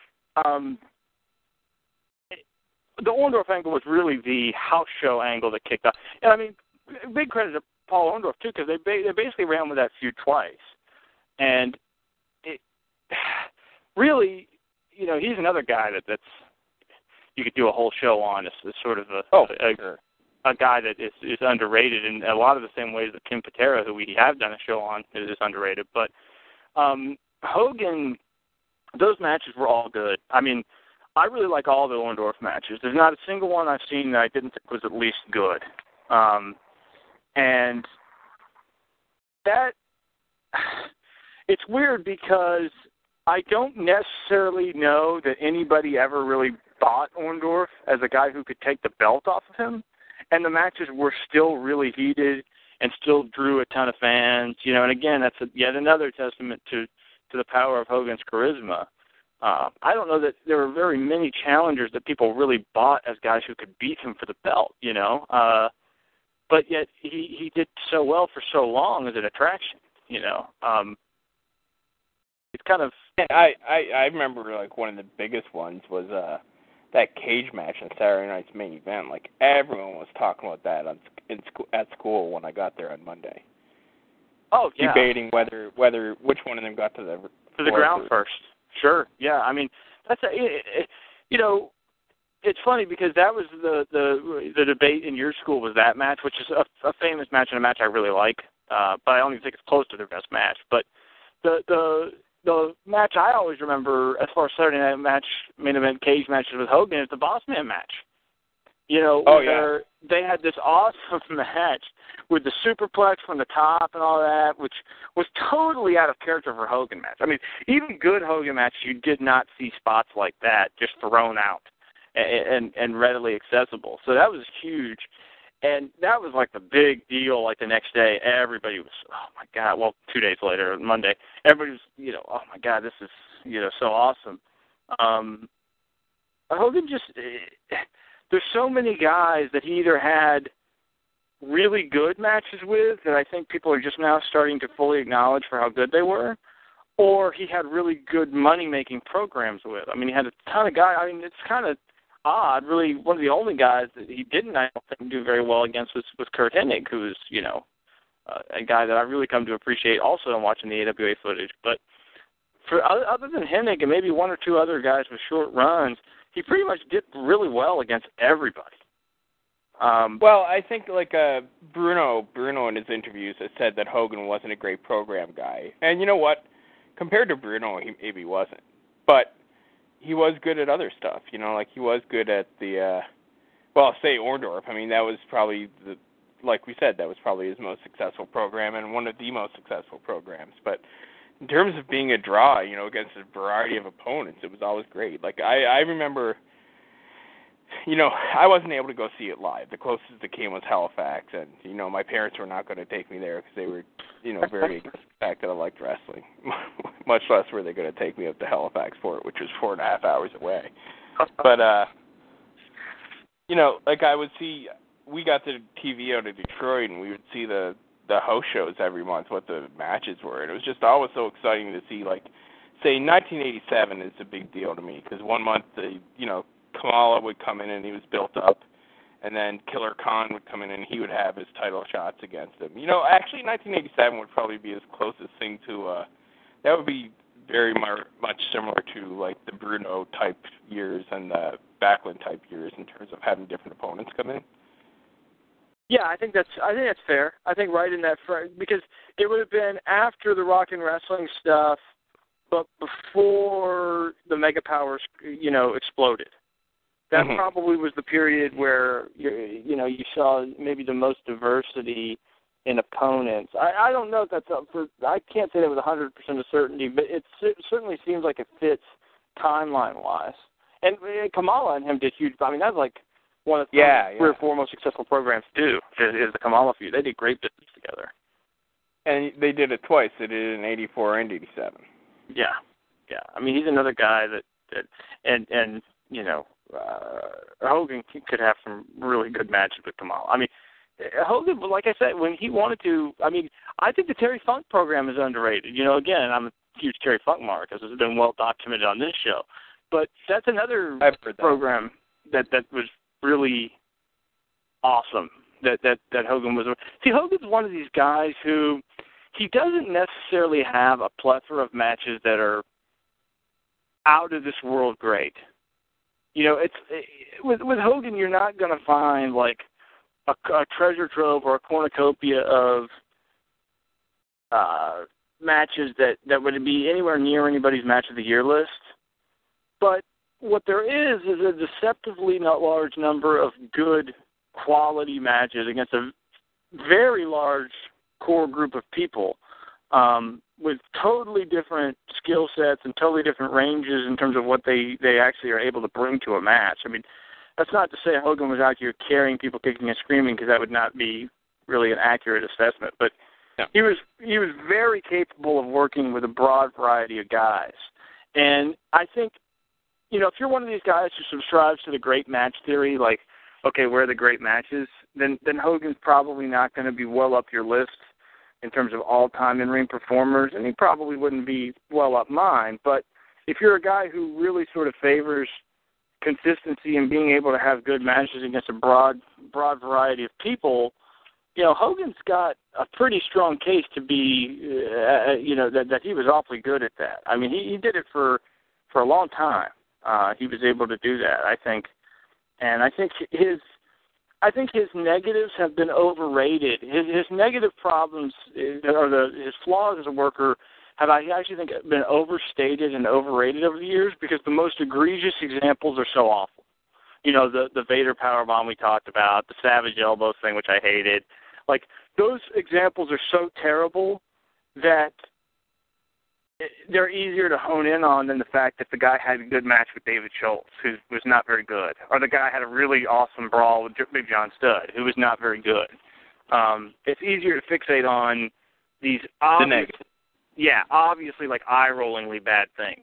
S3: the Orndorff angle was really the house show angle that kicked off. And, I mean, big credit to Paul Orndorff, too, because they basically ran with that feud twice. And it really, you know, he's another guy that's you could do a whole show on. It's sort of a guy that is underrated in a lot of the same ways that Ken Patera, who we have done a show on, is underrated. But Hogan, those matches were all good. I mean, I really like all the Orndorff matches. There's not a single one I've seen that I didn't think was at least good. And that, it's weird because I don't necessarily know that anybody ever really thought Orndorff as a guy who could take the belt off of him. And the matches were still really heated and still drew a ton of fans. You know, and again, that's yet another testament to the power of Hogan's charisma. I don't know that there were very many challengers that people really bought as guys who could beat him for the belt, you know. But yet he did so well for so long as an attraction, you know. It's kind of...
S2: I remember, like, one of the biggest ones was that cage match in Saturday Night's Main Event. Like, everyone was talking about that at school when I got there on Monday.
S3: Oh, yeah.
S2: Debating which one of them got to the
S3: ground first. Sure, yeah. I mean, that's you know, it's funny because that was the debate in your school was that match, which is a famous match and a match I really like, but I don't even think it's close to their best match. But the match I always remember as far as Saturday Night match, main event cage matches with Hogan is the Boss Man match. You know, where they had this awesome match with the superplex from the top and all that, which was totally out of character for a Hogan match. I mean, even good Hogan matches, you did not see spots like that just thrown out and readily accessible. So that was huge. And that was like the big deal. Like the next day, everybody was, oh my God. Well, 2 days later, Monday, everybody was, you know, oh my God, this is, you know, so awesome. Hogan just, there's so many guys that he either had really good matches with that I think people are just now starting to fully acknowledge for how good they were, or he had really good money-making programs with. I mean, he had a ton of guys. I mean, it's kind of odd. Really, one of the only guys that he didn't, I don't think, do very well against was Curt Hennig, who is, you know, a guy that I've really come to appreciate also in watching the AWA footage. But for other than Hennig and maybe one or two other guys with short runs, he pretty much did really well against everybody.
S2: Well, I think like Bruno in his interviews has said that Hogan wasn't a great program guy. And you know what? Compared to Bruno, he maybe wasn't. But he was good at other stuff, you know, like he was good at the, say Orndorff. I mean, that was probably, like we said, that was probably his most successful program and one of the most successful programs. But in terms of being a draw, you know, against a variety of opponents, it was always great. Like, I remember, you know, I wasn't able to go see it live. The closest it came was Halifax, and, you know, my parents were not going to take me there because they were, you know, very against the fact that I liked wrestling. Much less were they going to take me up to Halifax for it, which was 4.5 hours away. But, you know, like I would see, we got the TV out of Detroit, and we would see the house shows every month, what the matches were. And it was just always so exciting to see, like, say, 1987 is a big deal to me because one month, you know, Kamala would come in and he was built up, and then Killer Khan would come in and he would have his title shots against him. You know, actually 1987 would probably be his closest thing to, that would be very much similar to, like, the Bruno-type years and the Backlund-type years in terms of having different opponents come in.
S3: Yeah, I think that's fair. I think right in that because it would have been after the Rock and Wrestling stuff, but before the Mega Powers, you know, exploded. That probably was the period where you know you saw maybe the most diversity in opponents. I don't know if that's up for. I can't say that with 100% of certainty, but it certainly seems like it fits timeline wise. And Kamala and him did huge. I mean, that was like one of the 3 or 4 most successful programs do, is the Kamala feud. They did great business together.
S2: And they did it twice. They did it in 84 and 87.
S3: Yeah. I mean, he's another guy that Hogan could have some really good matches with Kamala. I mean, Hogan, like I said, when he wanted to, I mean, I think the Terry Funk program is underrated. Again, I'm a huge Terry Funk mark, as has been well documented on this show. But that's another program that was really awesome that Hogan was. See, Hogan's one of these guys who he doesn't necessarily have a plethora of matches that are out of this world great. It's with Hogan, you're not going to find like a treasure trove or a cornucopia of matches that would be anywhere near anybody's match of the year list. But what there is a deceptively not large number of good quality matches against a very large core group of people with totally different skill sets and totally different ranges in terms of what they actually are able to bring to a match. I mean, that's not to say Hogan was out here carrying people kicking and screaming, because that would not be really an accurate assessment. But he was very capable of working with a broad variety of guys. And I think, if you're one of these guys who subscribes to the great match theory, like, okay, where are the great matches, then Hogan's probably not going to be well up your list in terms of all-time in-ring performers, and he probably wouldn't be well up mine. But if you're a guy who really sort of favors consistency and being able to have good matches against a broad variety of people, Hogan's got a pretty strong case to be, that he was awfully good at that. I mean, he did it for a long time. He was able to do that, I think. And I think his negatives have been overrated. His negative problems, or his flaws as a worker, have, I actually think, been overstated and overrated over the years, because the most egregious examples are so awful. The Vader powerbomb we talked about, the Savage elbow thing, which I hated. Like, those examples are so terrible that they're easier to hone in on than the fact that the guy had a good match with David Schultz, who was not very good, or the guy had a really awesome brawl with Big John Studd, who was not very good. It's easier to fixate on these obviously like eye-rollingly bad things.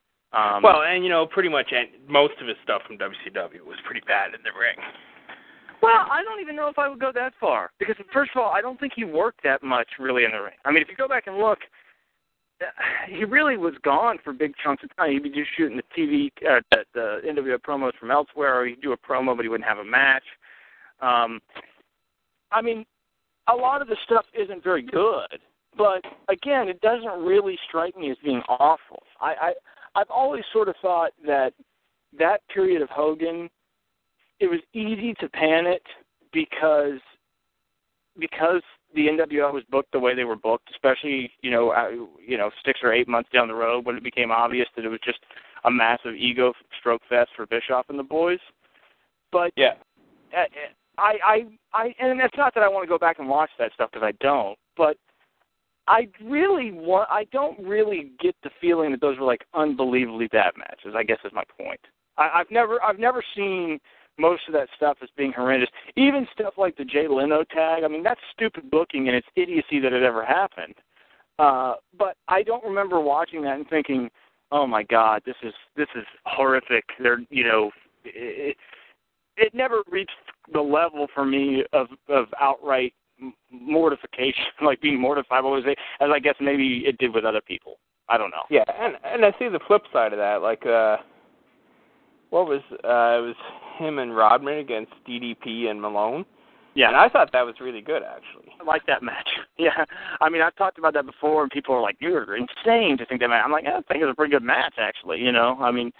S2: Pretty much most of his stuff from WCW was pretty bad in the ring.
S3: Well, I don't even know if I would go that far, because first of all, I don't think he worked that much really in the ring. I mean, if you go back and look, he really was gone for big chunks of time. He'd be just shooting the TV, the NWO promos from elsewhere, or he'd do a promo, but he wouldn't have a match. I mean, a lot of the stuff isn't very good, but again, it doesn't really strike me as being awful. I've always sort of thought that period of Hogan, it was easy to pan it because the NWO was booked the way they were booked, especially 6 or 8 months down the road when it became obvious that it was just a massive ego stroke fest for Bischoff and the boys. But
S2: yeah,
S3: I and that's not that I want to go back and watch that stuff, because I don't. But I don't really get the feeling that those were like unbelievably bad matches, I guess is my point. I've never seen most of that stuff as being horrendous. Even stuff like the Jay Leno tag, I mean, that's stupid booking and it's idiocy that it ever happened. But I don't remember watching that and thinking, oh my God, this is horrific. It never reached the level for me of outright mortification, like being mortified, as I guess maybe it did with other people. I don't know.
S2: Yeah, and I see the flip side of that. Like, it was him and Rodman against DDP and Malone.
S3: Yeah.
S2: And I thought that was really good, actually.
S3: I like that match. Yeah. I mean, I've talked about that before, and people are like, you're insane to think that match. I'm like, I think it was a pretty good match, actually, I mean,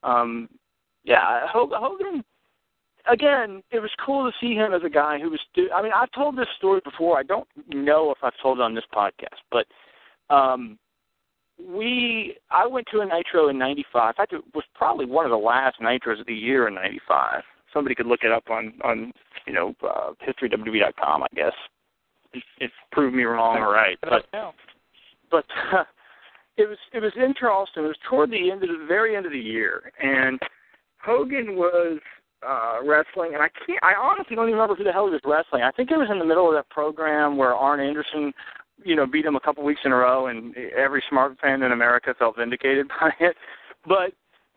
S3: Hogan, again, it was cool to see him as a guy who was I've told this story before. I don't know if I've told it on this podcast, but I went to a Nitro in 95. In fact, it was probably one of the last Nitros of the year in 95. Somebody could look it up on historywwe.com, I guess. It's proved me wrong or right. But it was in Charleston. It was toward the very end of the year, and Hogan was wrestling, and I honestly don't even remember who the hell he was wrestling. I think it was in the middle of that program where Arn Anderson, beat him a couple weeks in a row, and every smart fan in America felt vindicated by it. But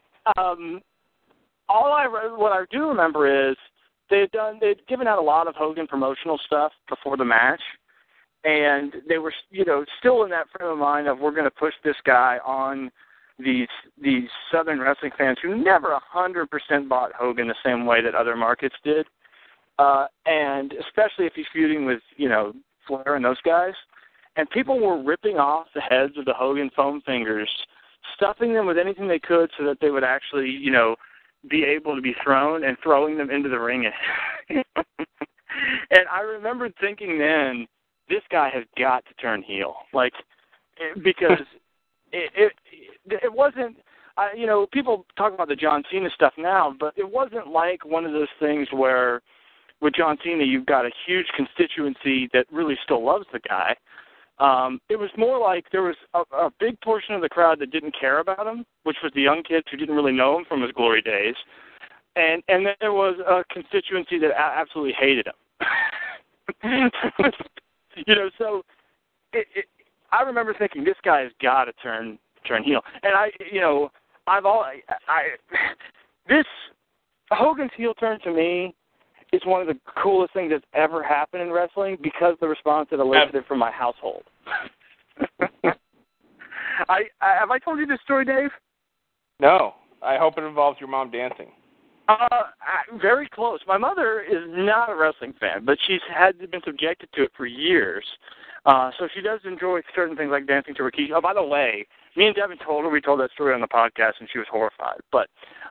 S3: what I do remember is they'd given out a lot of Hogan promotional stuff before the match, and they were, still in that frame of mind of we're going to push this guy on these Southern wrestling fans who never 100% bought Hogan the same way that other markets did, and especially if he's feuding with, Flair and those guys. And people were ripping off the heads of the Hogan foam fingers, stuffing them with anything they could so that they would actually, be able to be thrown, and throwing them into the ring. And I remember thinking then, this guy has got to turn heel, because it wasn't, people talk about the John Cena stuff now, but it wasn't like one of those things where with John Cena you've got a huge constituency that really still loves the guy. It was more like there was a big portion of the crowd that didn't care about him, which was the young kids who didn't really know him from his glory days. And then there was a constituency that absolutely hated him. So I remember thinking, this guy has got to turn heel. And this Hogan's heel turn to me is one of the coolest things that's ever happened in wrestling because the response it elicited from my household. Have I told you this story, Dave?
S2: No. I hope it involves your mom dancing.
S3: Very close. My mother is not a wrestling fan, but she's been subjected to it for years. So she does enjoy certain things like dancing to Rikishi. Oh, by the way, me and Devin told her we told that story on the podcast, and she was horrified. But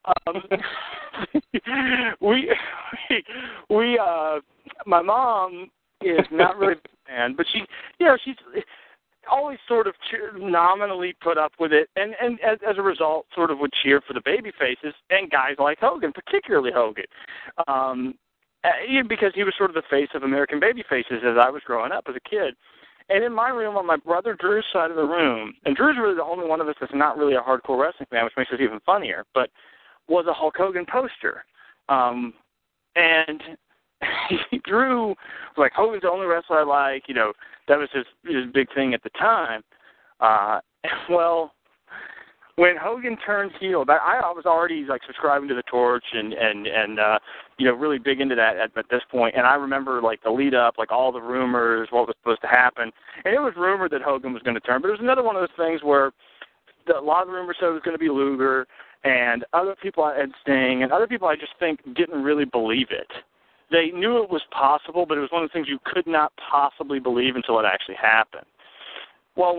S3: my mom is not really a fan, but she's always sort of nominally put up with it, and as a result, sort of would cheer for the baby faces and guys like Hogan, particularly Hogan, because he was sort of the face of American baby faces as I was growing up as a kid. And in my room, on my brother Drew's side of the room, and Drew's really the only one of us that's not really a hardcore wrestling fan, which makes it even funnier, but was a Hulk Hogan poster. And Drew was like, Hogan's the only wrestler I like, that was his big thing at the time. Well, when Hogan turned heel, I was already subscribing to the Torch and really big into that at this point. And I remember the lead up, all the rumors, what was supposed to happen, and it was rumored that Hogan was going to turn. But it was another one of those things where a lot of the rumors said it was going to be Luger, and other people and Sting, and other people I just think didn't really believe it. They knew it was possible, but it was one of the things you could not possibly believe until it actually happened. Well,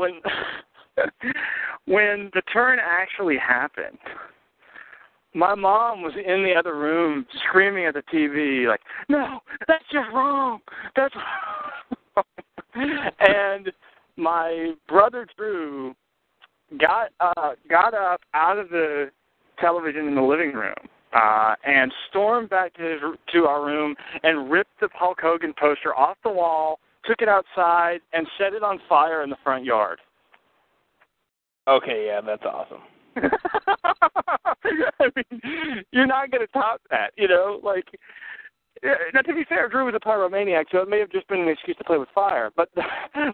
S3: when the turn actually happened, my mom was in the other room screaming at the TV, no, that's just wrong. That's wrong. And my brother Drew got up out of the television in the living room and stormed back to our room and ripped the Hulk Hogan poster off the wall, took it outside, and set it on fire in the front yard.
S2: Okay, yeah, that's awesome.
S3: I mean, you're not going to top that, Now, to be fair, Drew was a pyromaniac, so it may have just been an excuse to play with fire. But the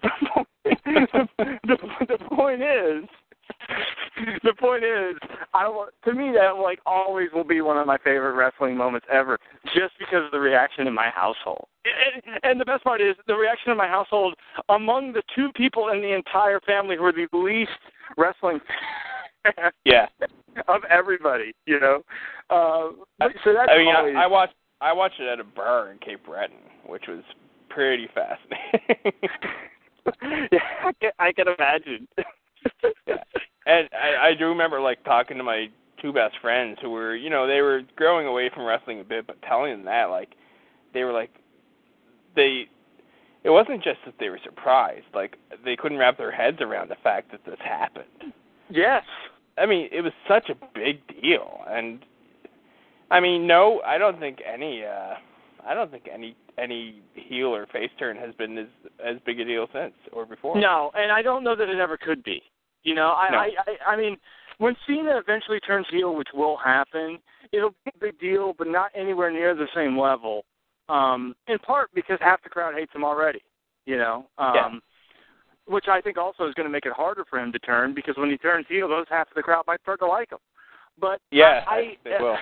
S3: point is, to me, that always will be one of my favorite wrestling moments ever, just because of the reaction in my household. And the best part is the reaction in my household among the two people in the entire family who are the least wrestling fans of everybody. So that's always...
S2: I watched it at a bar in Cape Breton, which was pretty fascinating.
S3: Yeah, I can imagine.
S2: And I do remember talking to my two best friends who were, they were growing away from wrestling a bit, but telling them that they were it wasn't just that they were surprised, they couldn't wrap their heads around the fact that this happened.
S3: Yes.
S2: I mean, it was such a big deal, and I mean, no, I don't think any heel or face turn has been as big a deal since or before.
S3: No, and I don't know that it ever could be.
S2: No.
S3: I mean, when Cena eventually turns heel, which will happen, it'll be a big deal, but not anywhere near the same level. In part because half the crowd hates him already, which I think also is going to make it harder for him to turn, because when he turns heel, those half of the crowd might start to like him. But
S2: yeah, they will.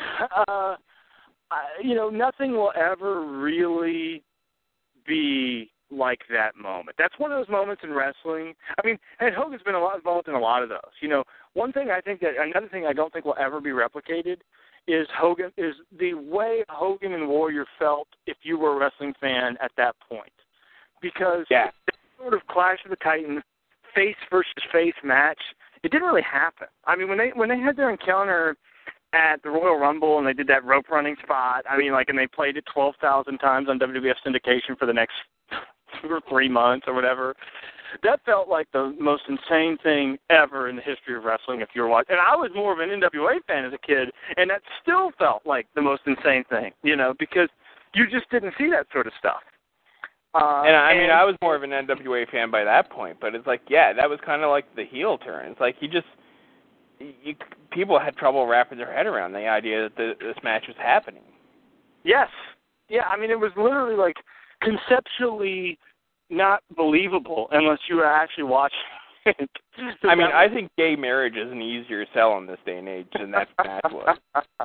S3: Nothing will ever really be like that moment. That's one of those moments in wrestling. I mean, and Hogan's been involved in a lot of those. Another thing I don't think will ever be replicated is the way Hogan and Warrior felt if you were a wrestling fan at that point. Because that sort of Clash of the Titans, face versus face match, it didn't really happen. I mean, when they had their encounter at the Royal Rumble and they did that rope running spot, and they played it 12,000 times on WWF syndication for the next 2 or 3 months or whatever, that felt like the most insane thing ever in the history of wrestling if you were watching. And I was more of an NWA fan as a kid, and that still felt like the most insane thing, because you just didn't see that sort of stuff.
S2: I was more of an NWA fan by that point, but it's like, that was kind of like the heel turn. It's like people had trouble wrapping their head around the idea that this match was happening.
S3: Yes. Yeah, it was literally like conceptually not believable unless you were actually watching it.
S2: I think gay marriage is an easier sell in this day and age than that match was.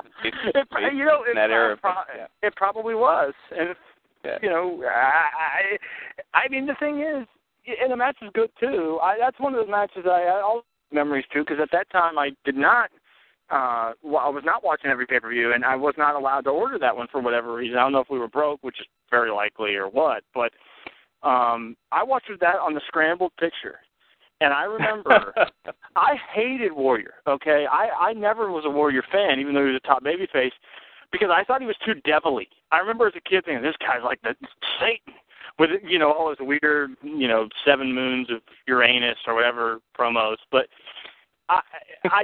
S2: It probably was. And, the thing is, and the match was good, too. That's one of those matches I all memories, too, because at that time I did not, I was not watching every pay-per-view, and I was not allowed to order that one for whatever reason. I don't know if we were broke, which is very likely, or what, but I watched that on the scrambled picture. And I remember I hated Warrior, okay? I never was a Warrior fan, even though he was a top babyface, because I thought he was too devilly. I remember as a kid thinking, this guy's like the Satan with, all his weird, 7 moons of Uranus or whatever promos. But I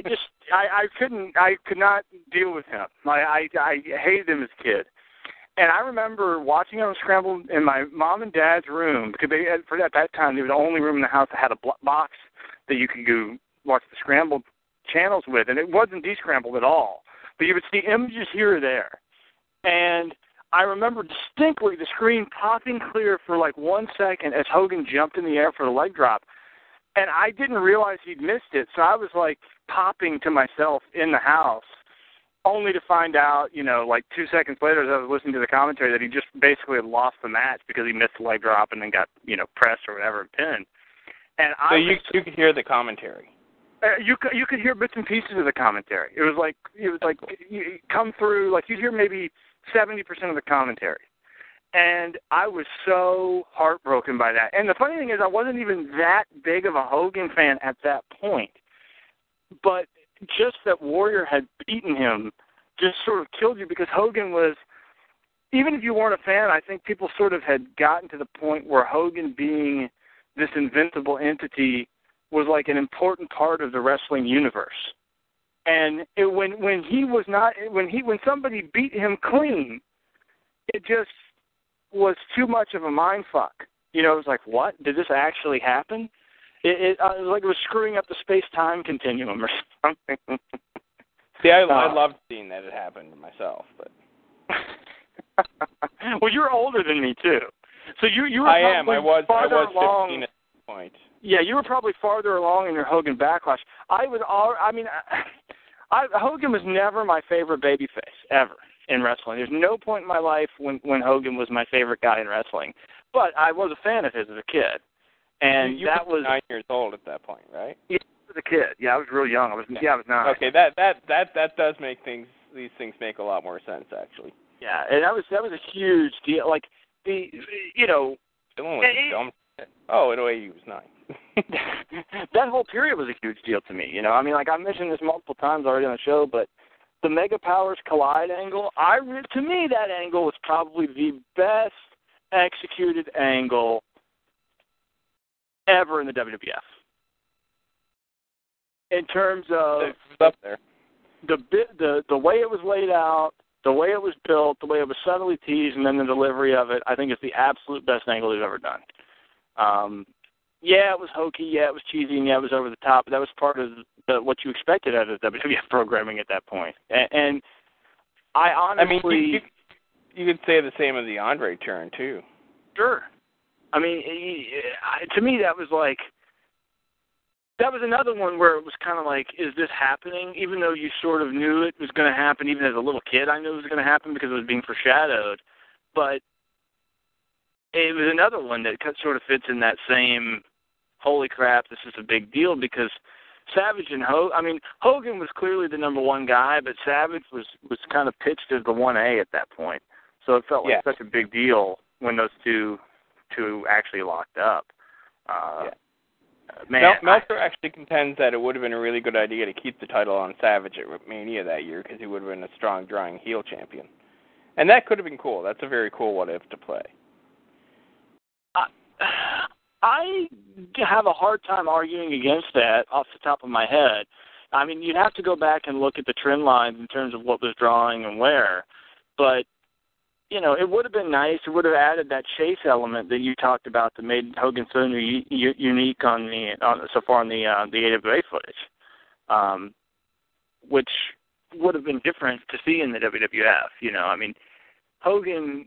S2: could not deal with him. I hated him as a kid. And I remember watching it on Scramble in my mom and dad's room, because at that time they were the only room in the house that had a box that you could go watch the Scrambled channels with, and it wasn't descrambled at all. But you would see images here or there. And I remember distinctly the screen popping clear for like 1 second as Hogan jumped in the air for the leg drop. And I didn't realize he'd missed it, so I was like popping to myself in the house, only to find out, 2 seconds later as I was listening to the commentary that he just basically had lost the match because he missed the leg drop and then got, pressed or whatever and pinned. And you could hear the commentary.
S3: You could hear bits and pieces of the commentary. It was like you come through, like you'd hear maybe 70% of the commentary. And I was so heartbroken by that. And the funny thing is I wasn't even that big of a Hogan fan at that point. But just that Warrior had beaten him just sort of killed you, because Hogan was, even if you weren't a fan, I think people sort of had gotten to the point where Hogan being this invincible entity was like an important part of the wrestling universe. And when somebody beat him clean, it just was too much of a mind fuck. It was like, what? Did this actually happen? It was like it was screwing up the space-time continuum or something.
S2: See, I loved seeing that it happened myself, but
S3: well, you're older than me too, so you were.
S2: I was 15 at this point.
S3: Yeah, you were probably farther along in your Hogan backlash. Hogan was never my favorite babyface ever in wrestling. There's no point in my life when Hogan was my favorite guy in wrestling, but I was a fan of his as a kid. And
S2: you were 9 years old at that point, right?
S3: Yeah, I was a kid. Yeah, I was real young. I was 9.
S2: Okay, that does make these things make a lot more sense, actually.
S3: Yeah, and that was a huge deal. Like the
S2: Oh, in a way, he was 9.
S3: That whole period was a huge deal to me. I mentioned this multiple times already on the show, but the Mega Powers Collide angle, to me, that angle was probably the best executed angle ever in the WWF. In terms of
S2: it's up there.
S3: The way it was laid out, the way it was built, the way it was subtly teased, and then the delivery of it, I think it's the absolute best angle they've ever done. Yeah, it was hokey, yeah, it was cheesy, and yeah, it was over the top, but that was part of what you expected out of WWF programming at that point. And I honestly,
S2: you could say the same of the Andre turn too.
S3: Sure. I mean, to me, that was another one where it was kind of like, is this happening? Even though you sort of knew it was going to happen, even as a little kid, I knew it was going to happen because it was being foreshadowed. But it was another one that sort of fits in that same, holy crap, this is a big deal, because Savage and Hogan was clearly the number one guy, but Savage was kind of pitched as the 1A at that point. So it felt like such a big deal when those two actually locked up.
S2: Meltzer actually contends that it would have been a really good idea to keep the title on Savage at Mania that year because he would have been a strong drawing heel champion. And that could have been cool. That's a very cool what-if to play.
S3: I have a hard time arguing against that off the top of my head. I mean, you'd have to go back and look at the trend lines in terms of what was drawing and where. But, it would have been nice. It would have added that chase element that you talked about that made Hogan so unique so far on the AWA footage, which would have been different to see in the WWF. I mean, Hogan,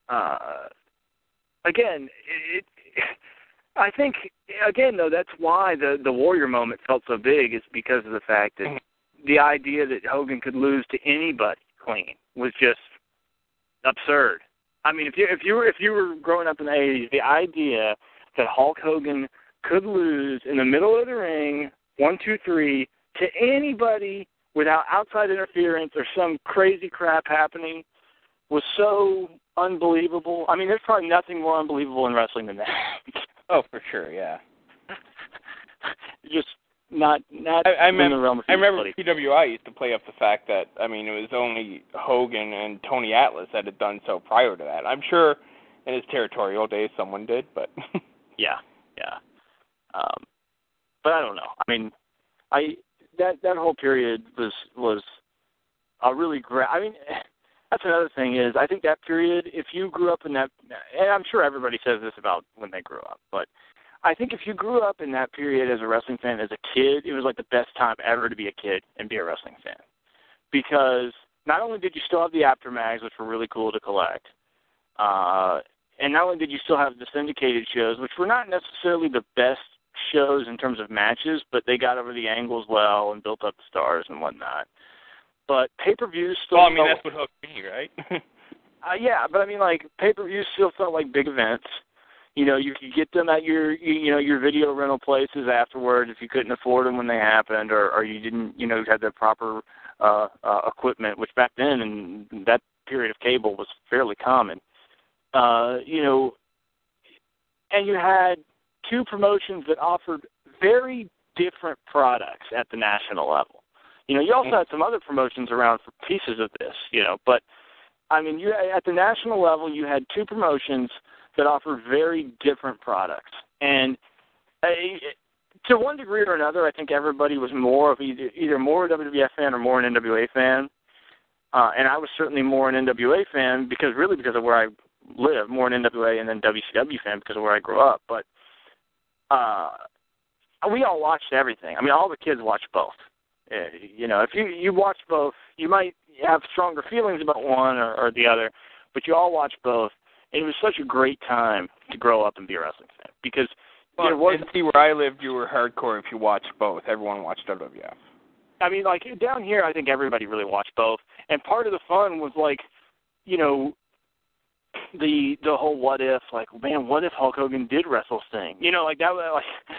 S3: again, I think, again, though, that's why the Warrior moment felt so big, is because of the fact that the idea that Hogan could lose to anybody clean was just absurd. I mean, if you were growing up in the 80s, the idea that Hulk Hogan could lose in the middle of the ring, 1, 2, 3, to anybody without outside interference or some crazy crap happening was so unbelievable. I mean, there's probably nothing more unbelievable in wrestling than that.
S2: Oh, for sure, yeah.
S3: Just not in the realm of
S2: I remember PWI used to play up the fact that, it was only Hogan and Tony Atlas that had done so prior to that. I'm sure in his territorial days someone did, but...
S3: Yeah. But I don't know. I mean, that whole period was a really great... I mean, that's another thing is, I think that period, if you grew up in that... And I'm sure everybody says this about when they grew up, but... I think if you grew up in that period as a wrestling fan as a kid, it was like the best time ever to be a kid and be a wrestling fan. Because not only did you still have the Aftermags, which were really cool to collect, and not only did you still have the syndicated shows, which were not necessarily the best shows in terms of matches, but they got over the angles well and built up the stars and whatnot. But pay-per-views still...
S2: Well, that's what hooked me, right?
S3: Yeah, but pay-per-views still felt like big events. You could get them at your video rental places afterwards if you couldn't afford them when they happened, or you didn't, had the proper equipment, which back then in that period of cable was fairly common. And you had two promotions that offered very different products at the national level. You also had some other promotions around for pieces of this, but you at the national level you had two promotions that offer very different products. And to one degree or another, I think everybody was more of either more a WWF fan or more an NWA fan. And I was certainly more an NWA fan because of where I live, more an NWA and then WCW fan because of where I grew up. But we all watched everything. All the kids watched both. If you watch both, you might have stronger feelings about one or the other, but you all watched both. It was such a great time to grow up and be a wrestling fan because
S2: see, where I lived, you were hardcore if you watched both. Everyone watched WWF.
S3: Down here, I think everybody really watched both, and part of the fun was the whole what if, what if Hulk Hogan did wrestle Sting? That was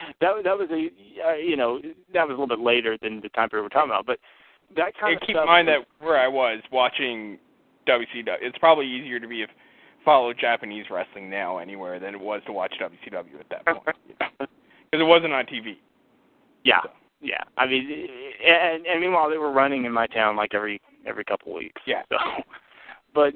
S3: that was a little bit later than the time period we're talking about, but that kind of stuff.
S2: Keep in mind that where I was watching WCW, it's probably easier to follow Japanese wrestling now anywhere than it was to watch WCW at that point. Because it wasn't on TV.
S3: Yeah,
S2: so.
S3: Yeah. And meanwhile, they were running in my town every couple of weeks.
S2: Yeah.
S3: So, but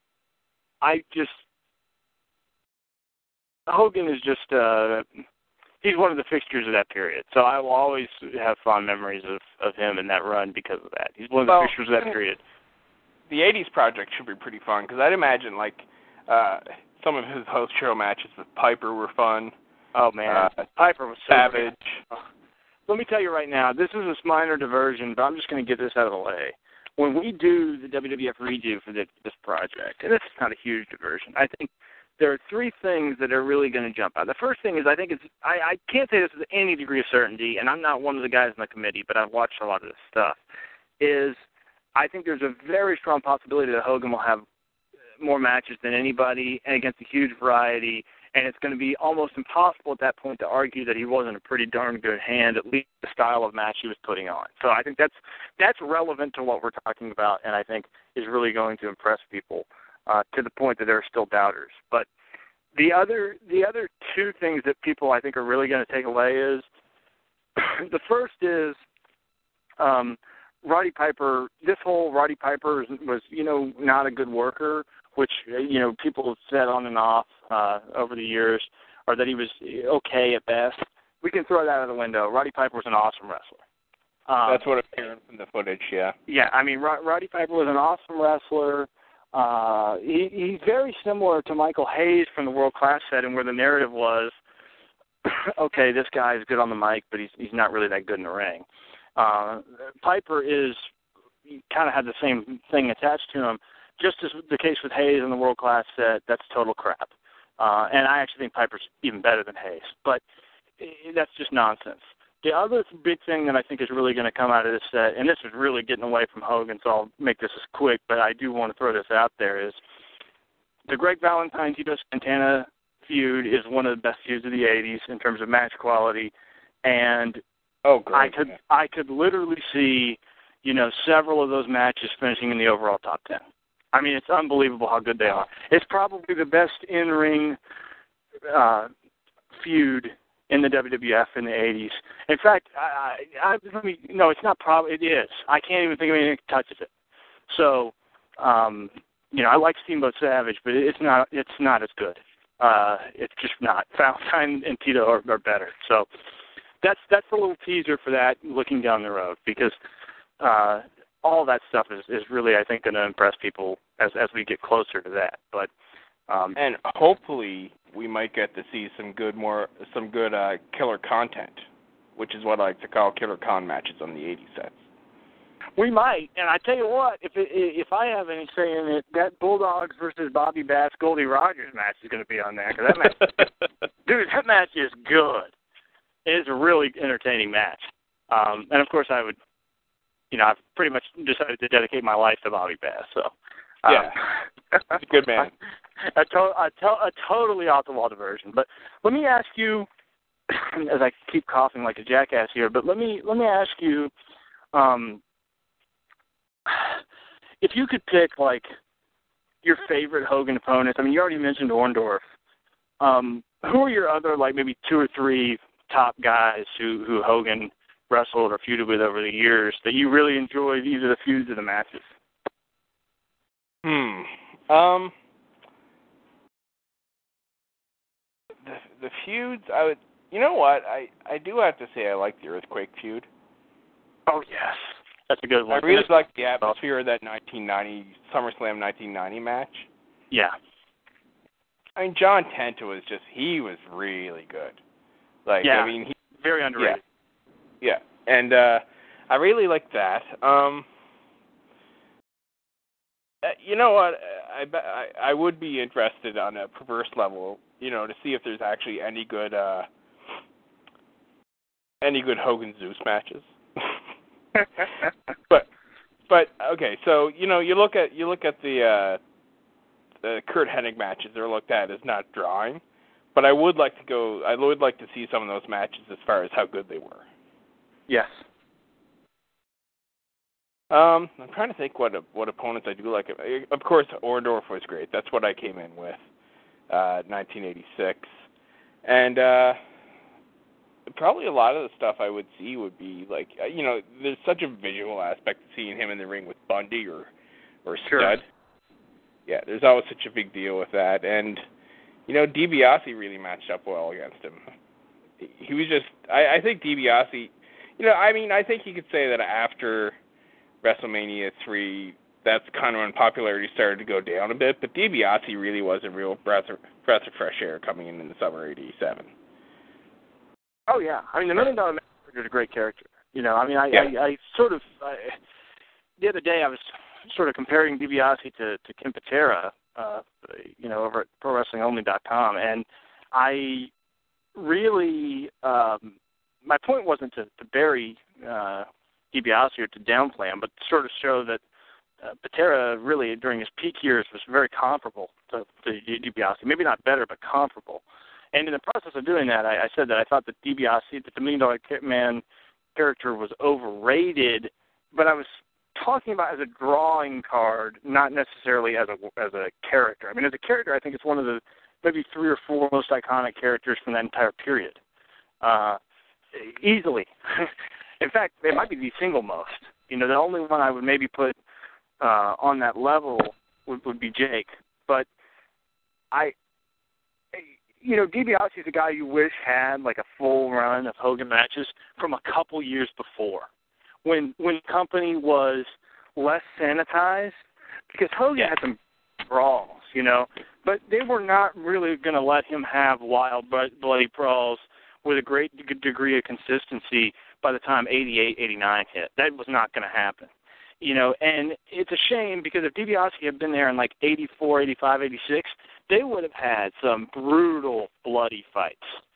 S3: Hogan is just, he's one of the fixtures of that period. So I will always have fond memories of him in that run because of that. He's one of the fixtures of that period.
S2: The 80s project should be pretty fun because I'd imagine, some of his host show matches with Piper were fun.
S3: Oh, man. Piper was so
S2: Savage.
S3: Great. let me tell you right now, this is a minor diversion, but I'm just going to get this out of the way. When we do the WWF redo for this project, and it's not a huge diversion, I think there are three things that are really going to jump out. The first thing is I can't say this with any degree of certainty, and I'm not one of the guys in the committee, but I've watched a lot of this stuff, is I think there's a very strong possibility that Hogan will have more matches than anybody and against a huge variety, and it's going to be almost impossible at that point to argue that he wasn't a pretty darn good hand, at least the style of match he was putting on. So I think that's relevant to what we're talking about, and I think is really going to impress people to the point that there are still doubters. But the other two things that people I think are really going to take away is the first is Roddy Piper. This whole Roddy Piper was not a good worker, which people have said on and off over the years, or that he was okay at best. We can throw that out of the window. Roddy Piper was an awesome wrestler.
S2: That's what I'm hearing from the footage, yeah.
S3: Yeah, I mean, Roddy Piper was an awesome wrestler. He's very similar to Michael Hayes from the World Class setting, where the narrative was, okay, this guy is good on the mic, but he's not really that good in the ring. Piper kind of had the same thing attached to him, just as the case with Hayes in the World Class set. That's total crap. And I actually think Piper's even better than Hayes, but that's just nonsense. The other big thing that I think is really going to come out of this set, and this is really getting away from Hogan, so I'll make this as quick, but I do want to throw this out there, is the Greg Valentine, Tito Santana feud is one of the best feuds of the 80s in terms of match quality, and
S2: great.
S3: I could literally see, several of those matches finishing in the overall top 10. I mean, it's unbelievable how good they are. It's probably the best in-ring feud in the WWF in the 80s. In fact, it's not probably, it is. I can't even think of anything that touches it. So, I like Steamboat Savage, but it's not as good. It's just not. Valentine and Tito are better. So that's a little teaser for that looking down the road, because all that stuff is really, I think, going to impress people as we get closer to that. But
S2: and hopefully we might get to see some good killer content, which is what I like to call killer con matches on the 80 sets.
S3: We might, and I tell you what, if I have any say in it, that Bulldogs versus Bobby Bass Goldie Rogers match is going to be on there, because that match, dude, that match is good. It's a really entertaining match, and of course I would. I've pretty much decided to dedicate my life to Bobby Bass. So,
S2: yeah, he's a good man.
S3: A totally off-the-wall diversion. But let me ask you, as I keep coughing like a jackass here, but let me ask you, if you could pick like your favorite Hogan opponents. I mean, you already mentioned Orndorff. Who are your other maybe two or three top guys who Hogan wrestled or feuded with over the years that you really enjoyed, either the feuds or the matches?
S2: The feuds, I would. You know what? I do have to say I like the Earthquake feud.
S3: Oh yes, that's a good one.
S2: I really like the atmosphere of that 1990 SummerSlam 1990 match.
S3: Yeah.
S2: I mean, John Tenta he was really good.
S3: Yeah.
S2: I mean, he
S3: very underrated.
S2: Yeah, and I really like that. You know what? I would be interested on a perverse level, to see if there's actually any good Hogan Zeus matches. but okay, so you look at the Curt Hennig matches. They're looked at as not drawing, but I would like to see some of those matches as far as how good they were.
S3: Yes.
S2: I'm trying to think what opponents I do like. Of course, Orndorff was great. That's what I came in with, 1986, and probably a lot of the stuff I would see would be there's such a visual aspect to seeing him in the ring with Bundy or Stud.
S3: Sure.
S2: Yeah, there's always such a big deal with that, and DiBiase really matched up well against him. He was just, I think DiBiase. I think you could say that after WrestleMania 3, that's kind of when popularity started to go down a bit, but DiBiase really was a real breath of fresh air coming in the summer of '87.
S3: Oh, yeah. I mean, the $1 Million Match character to great character. I sort of the other day I was sort of comparing DiBiase to Ken Patera, over at ProWrestlingOnly.com, and I really my point wasn't to bury DiBiase or to downplay him, but to sort of show that Patera really during his peak years was very comparable to DiBiase, maybe not better, but comparable. And in the process of doing that, I said that I thought that DiBiase, that the $1 Million Man character was overrated, but I was talking about as a drawing card, not necessarily as a character. I mean, as a character, I think it's one of the maybe 3 or 4 most iconic characters from that entire period, easily. In fact, it might be the single most. The only one I would maybe put on that level would be Jake. But DiBiase is a guy you wish had like a full run of Hogan matches from a couple years before, when company was less sanitized, because Hogan had some brawls, but they were not really going to let him have wild, bloody brawls with a great degree of consistency by the time 88, 89 hit. That was not going to happen. And it's a shame because if DiBiase had been there in like 84, 85, 86, they would have had some brutal, bloody fights.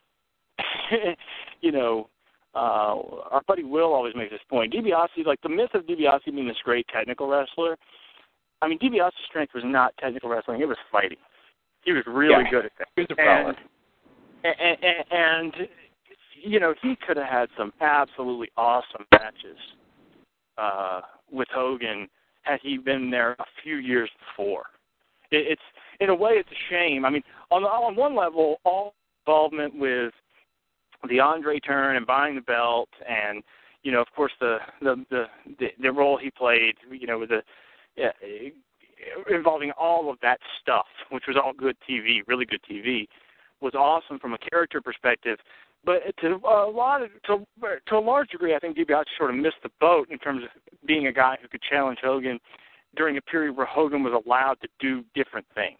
S3: Our buddy Will always makes this point. DiBiase, like the myth of DiBiase being this great technical wrestler, I mean, DiBiase's strength was not technical wrestling. It was fighting. He was really good at that.
S2: He was a brawler.
S3: And he could have had some absolutely awesome matches with Hogan had he been there a few years before. It's in a way, it's a shame. I mean, on one level, all involvement with the Andre turn and buying the belt, and of course the role he played, with involving all of that stuff, which was all good TV, really good TV, was awesome from a character perspective. But to a large degree, I think DiBiase sort of missed the boat in terms of being a guy who could challenge Hogan during a period where Hogan was allowed to do different things.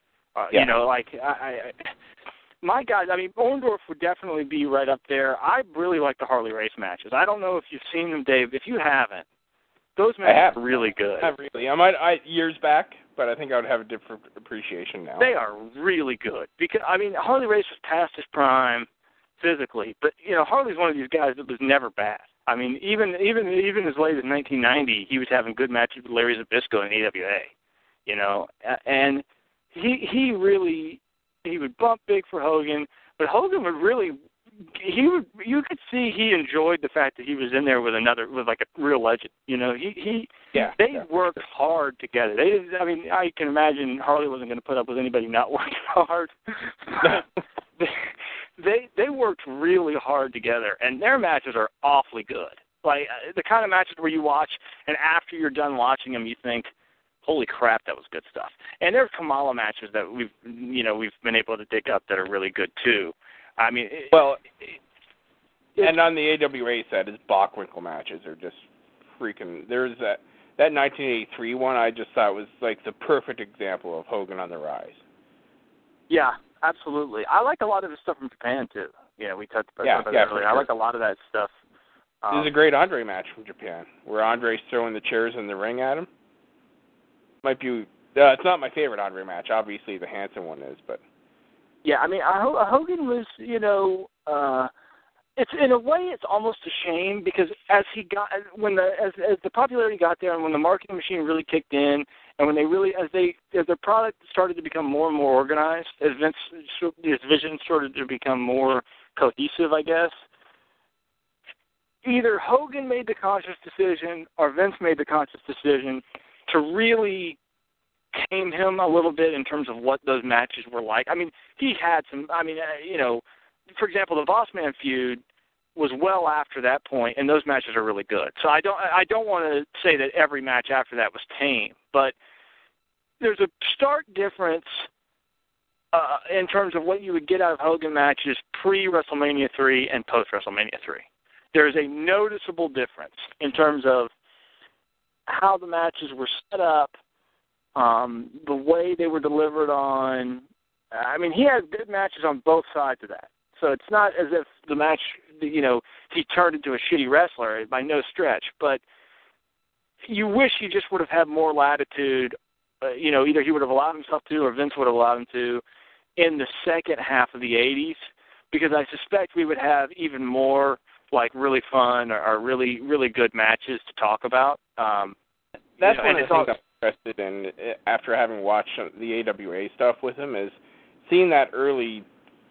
S3: My guys, I mean, Orndorff would definitely be right up there. I really like the Harley Race matches. I don't know if you've seen them, Dave. If you haven't, those matches are really good.
S2: Not really. I might years back, but I think I would have a different appreciation now.
S3: They are really good because Harley Race was past his prime physically, but Harley's one of these guys that was never bad. I mean, even as late as 1990, he was having good matches with Larry Zbyszko in AWA. And he would bump big for Hogan, but Hogan would really you could see he enjoyed the fact that he was in there with like a real legend. They worked hard together. I can imagine Harley wasn't going to put up with anybody not working hard. They worked really hard together, and their matches are awfully good. Like the kind of matches where you watch, and after you're done watching them, you think, "Holy crap, that was good stuff." And there's Kamala matches that we've been able to dig up that are really good too. I mean,
S2: and on the AWA side, his Bockwinkel matches are just freaking. There's that 1983 one I just thought was like the perfect example of Hogan on the rise.
S3: Yeah. Absolutely. I like a lot of the stuff from Japan, too. We talked about that earlier. Sure. I like a lot of that stuff.
S2: There's a great Andre match from Japan where Andre's throwing the chairs in the ring at him. Might be. It's not my favorite Andre match. Obviously, the Hansen one is, but.
S3: Yeah, I mean, Hogan was, it's in a way it's almost a shame because as the popularity got there and when the marketing machine really kicked in and when as their product started to become more and more organized, as his vision started to become more cohesive, I guess, either Hogan made the conscious decision or Vince made the conscious decision to really tame him a little bit in terms of what those matches were like. I mean, he had some, for example, the Boss Man feud was well after that point, and those matches are really good. So I don't want to say that every match after that was tame, but there's a stark difference in terms of what you would get out of Hogan matches pre-WrestleMania 3 and post-WrestleMania 3. There's a noticeable difference in terms of how the matches were set up, the way they were delivered on. I mean, he had good matches on both sides of that. So it's not as if the match he turned into a shitty wrestler by no stretch. But you wish he just would have had more latitude. Either he would have allowed himself to, or Vince would have allowed him to, in the second half of the '80s, because I suspect we would have even more like really fun or really really good matches to talk about.
S2: That's one of the things I'm interested in after having watched the AWA stuff with him, is seeing that early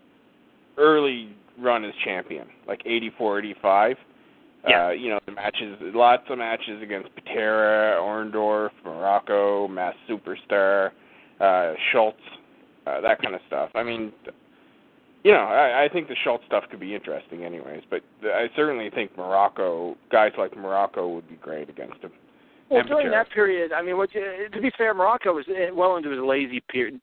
S2: run as champion, like 84, 85.
S3: Yeah.
S2: The matches, lots of matches against Patera, Orndorff, Morocco, Mass Superstar, Schultz, that kind of stuff. I mean, I think the Schultz stuff could be interesting anyways, but I certainly think guys like Morocco would be great against him.
S3: Well, during that period, I mean, to be fair, Morocco was well into his lazy period,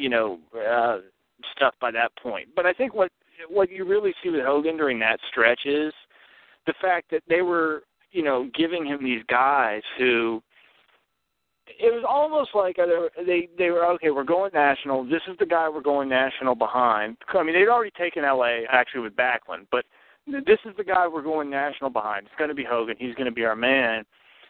S3: stuff by that point. But I think what you really see with Hogan during that stretch is the fact that they were, giving him these guys who, it was almost like they were, okay, we're going national. This is the guy we're going national behind. I mean, they'd already taken L.A. actually with Backlund, but this is the guy we're going national behind. It's going to be Hogan. He's going to be our man.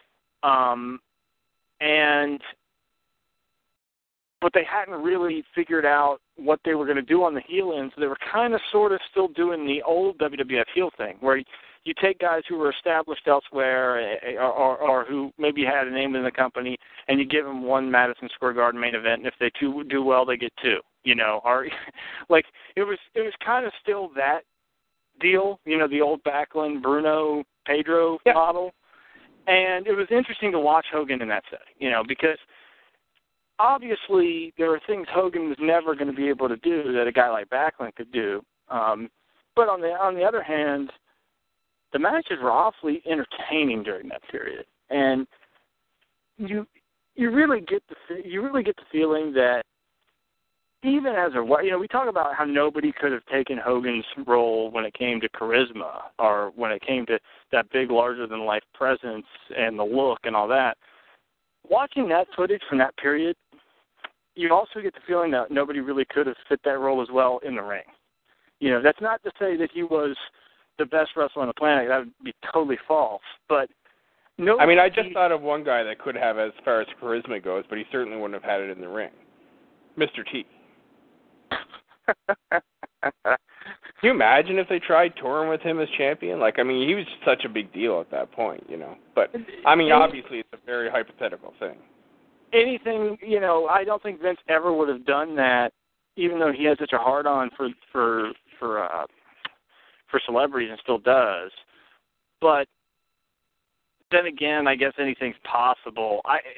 S3: But they hadn't really figured out what they were going to do on the heel end, so they were kind of sort of still doing the old WWF heel thing, where you take guys who were established elsewhere or who maybe had a name in the company, and you give them one Madison Square Garden main event, and if they do well, they get two, or like it was kind of still that deal, the old Backlund, Bruno, Pedro model. And it was interesting to watch Hogan in that setting, because obviously there are things Hogan was never going to be able to do that a guy like Backlund could do. But on the other hand, the matches were awfully entertaining during that period, and you really get the feeling that even as we talk about how nobody could have taken Hogan's role when it came to charisma or when it came to that big, larger-than-life presence and the look and all that. Watching that footage from that period, you also get the feeling that nobody really could have fit that role as well in the ring. That's not to say that he was the best wrestler on the planet. That would be totally false. But
S2: I just thought of one guy that could have as far as charisma goes, but he certainly wouldn't have had it in the ring. Mr. T. Can you imagine if they tried touring with him as champion? He was such a big deal at that point, But, obviously it's a very hypothetical thing.
S3: Anything, I don't think Vince ever would have done that, even though he had such a hard-on for celebrities and still does. But then again, I guess anything's possible.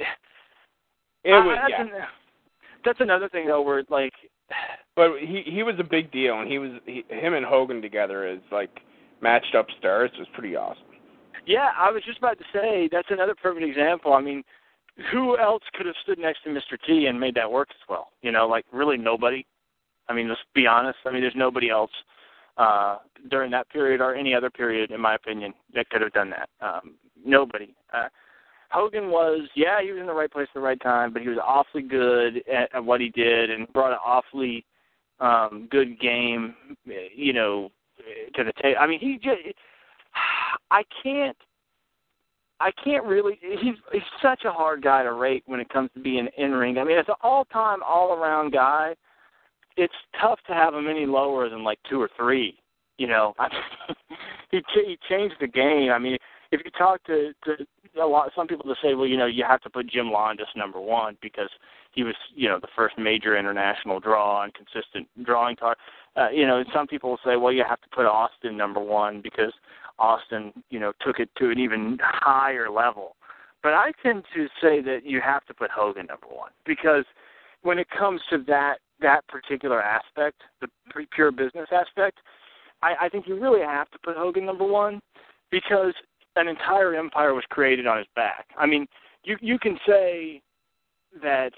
S3: That's another thing, though, where
S2: But he was a big deal, and him and Hogan together as matched up stars was pretty awesome. Yeah,
S3: I was just about to say that's another perfect example. I mean, who else could have stood next to Mr. T and made that work as well? Really nobody. I mean, let's be honest. I mean, there's nobody else during that period or any other period, in my opinion, that could have done that. Nobody. Hogan was, he was in the right place at the right time, but he was awfully good at what he did and brought an awfully good game, to the table. I mean, I can't really, he's such a hard guy to rate when it comes to being in-ring. I mean, as an all-time, all-around guy, it's tough to have him any lower than 2 or 3, he changed the game. I mean, if you talk to some people that say, well, you have to put Jim Londos number 1 because he was, the first major international draw and consistent drawing card. Some people will say, well, you have to put Austin number 1 because Austin, took it to an even higher level. But I tend to say that you have to put Hogan number 1 because when it comes to that particular aspect, the pure business aspect, I think you really have to put Hogan number 1 because an entire empire was created on his back. I mean, you can say that,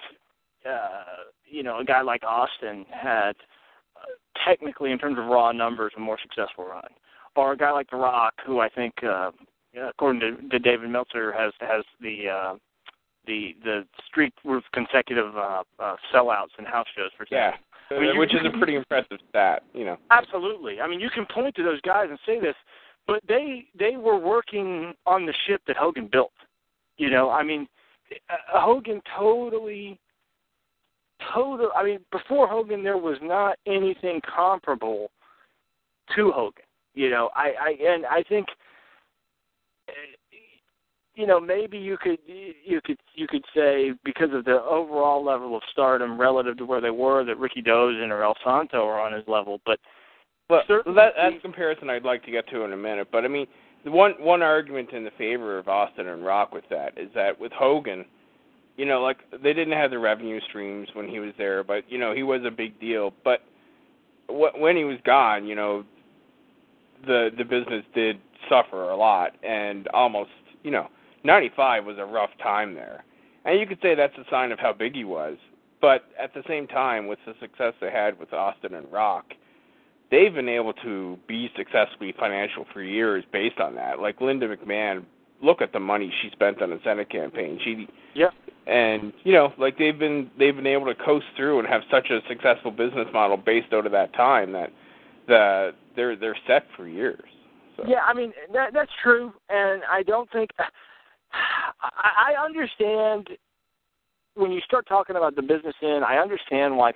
S3: a guy like Austin had technically, in terms of raw numbers, a more successful run. Or a guy like The Rock, who I think, according to David Meltzer, has the streak of consecutive sellouts and house shows for example. I mean,
S2: which is a pretty impressive stat, you know.
S3: Absolutely. I mean, you can point to those guys and say this, but they were working on the ship that Hogan built. You know, I mean, Hogan totally. I mean, before Hogan, there was not anything comparable to Hogan. You know, I think, you know, maybe you could say because of the overall level of stardom relative to where they were that Ricky Dozen or El Santo are on his level, but
S2: that's a comparison I'd like to get to in a minute. But I mean, the one argument in the favor of Austin and Rock with that is that with Hogan, you know, like, they didn't have the revenue streams when he was there, but, you know, he was a big deal. But when he was gone, you know, the business did suffer a lot, and almost, you know, 95 was a rough time there. And you could say that's a sign of how big he was. But at the same time, with the success they had with Austin and Rock, they've been able to be successfully financial for years based on that. Like Linda McMahon, look at the money she spent on the Senate campaign. And, you know, like they've been able to coast through and have such a successful business model based out of that time that they're set for years. So.
S3: Yeah, I mean, that's true, and I don't think I understand when you start talking about the business end. I understand why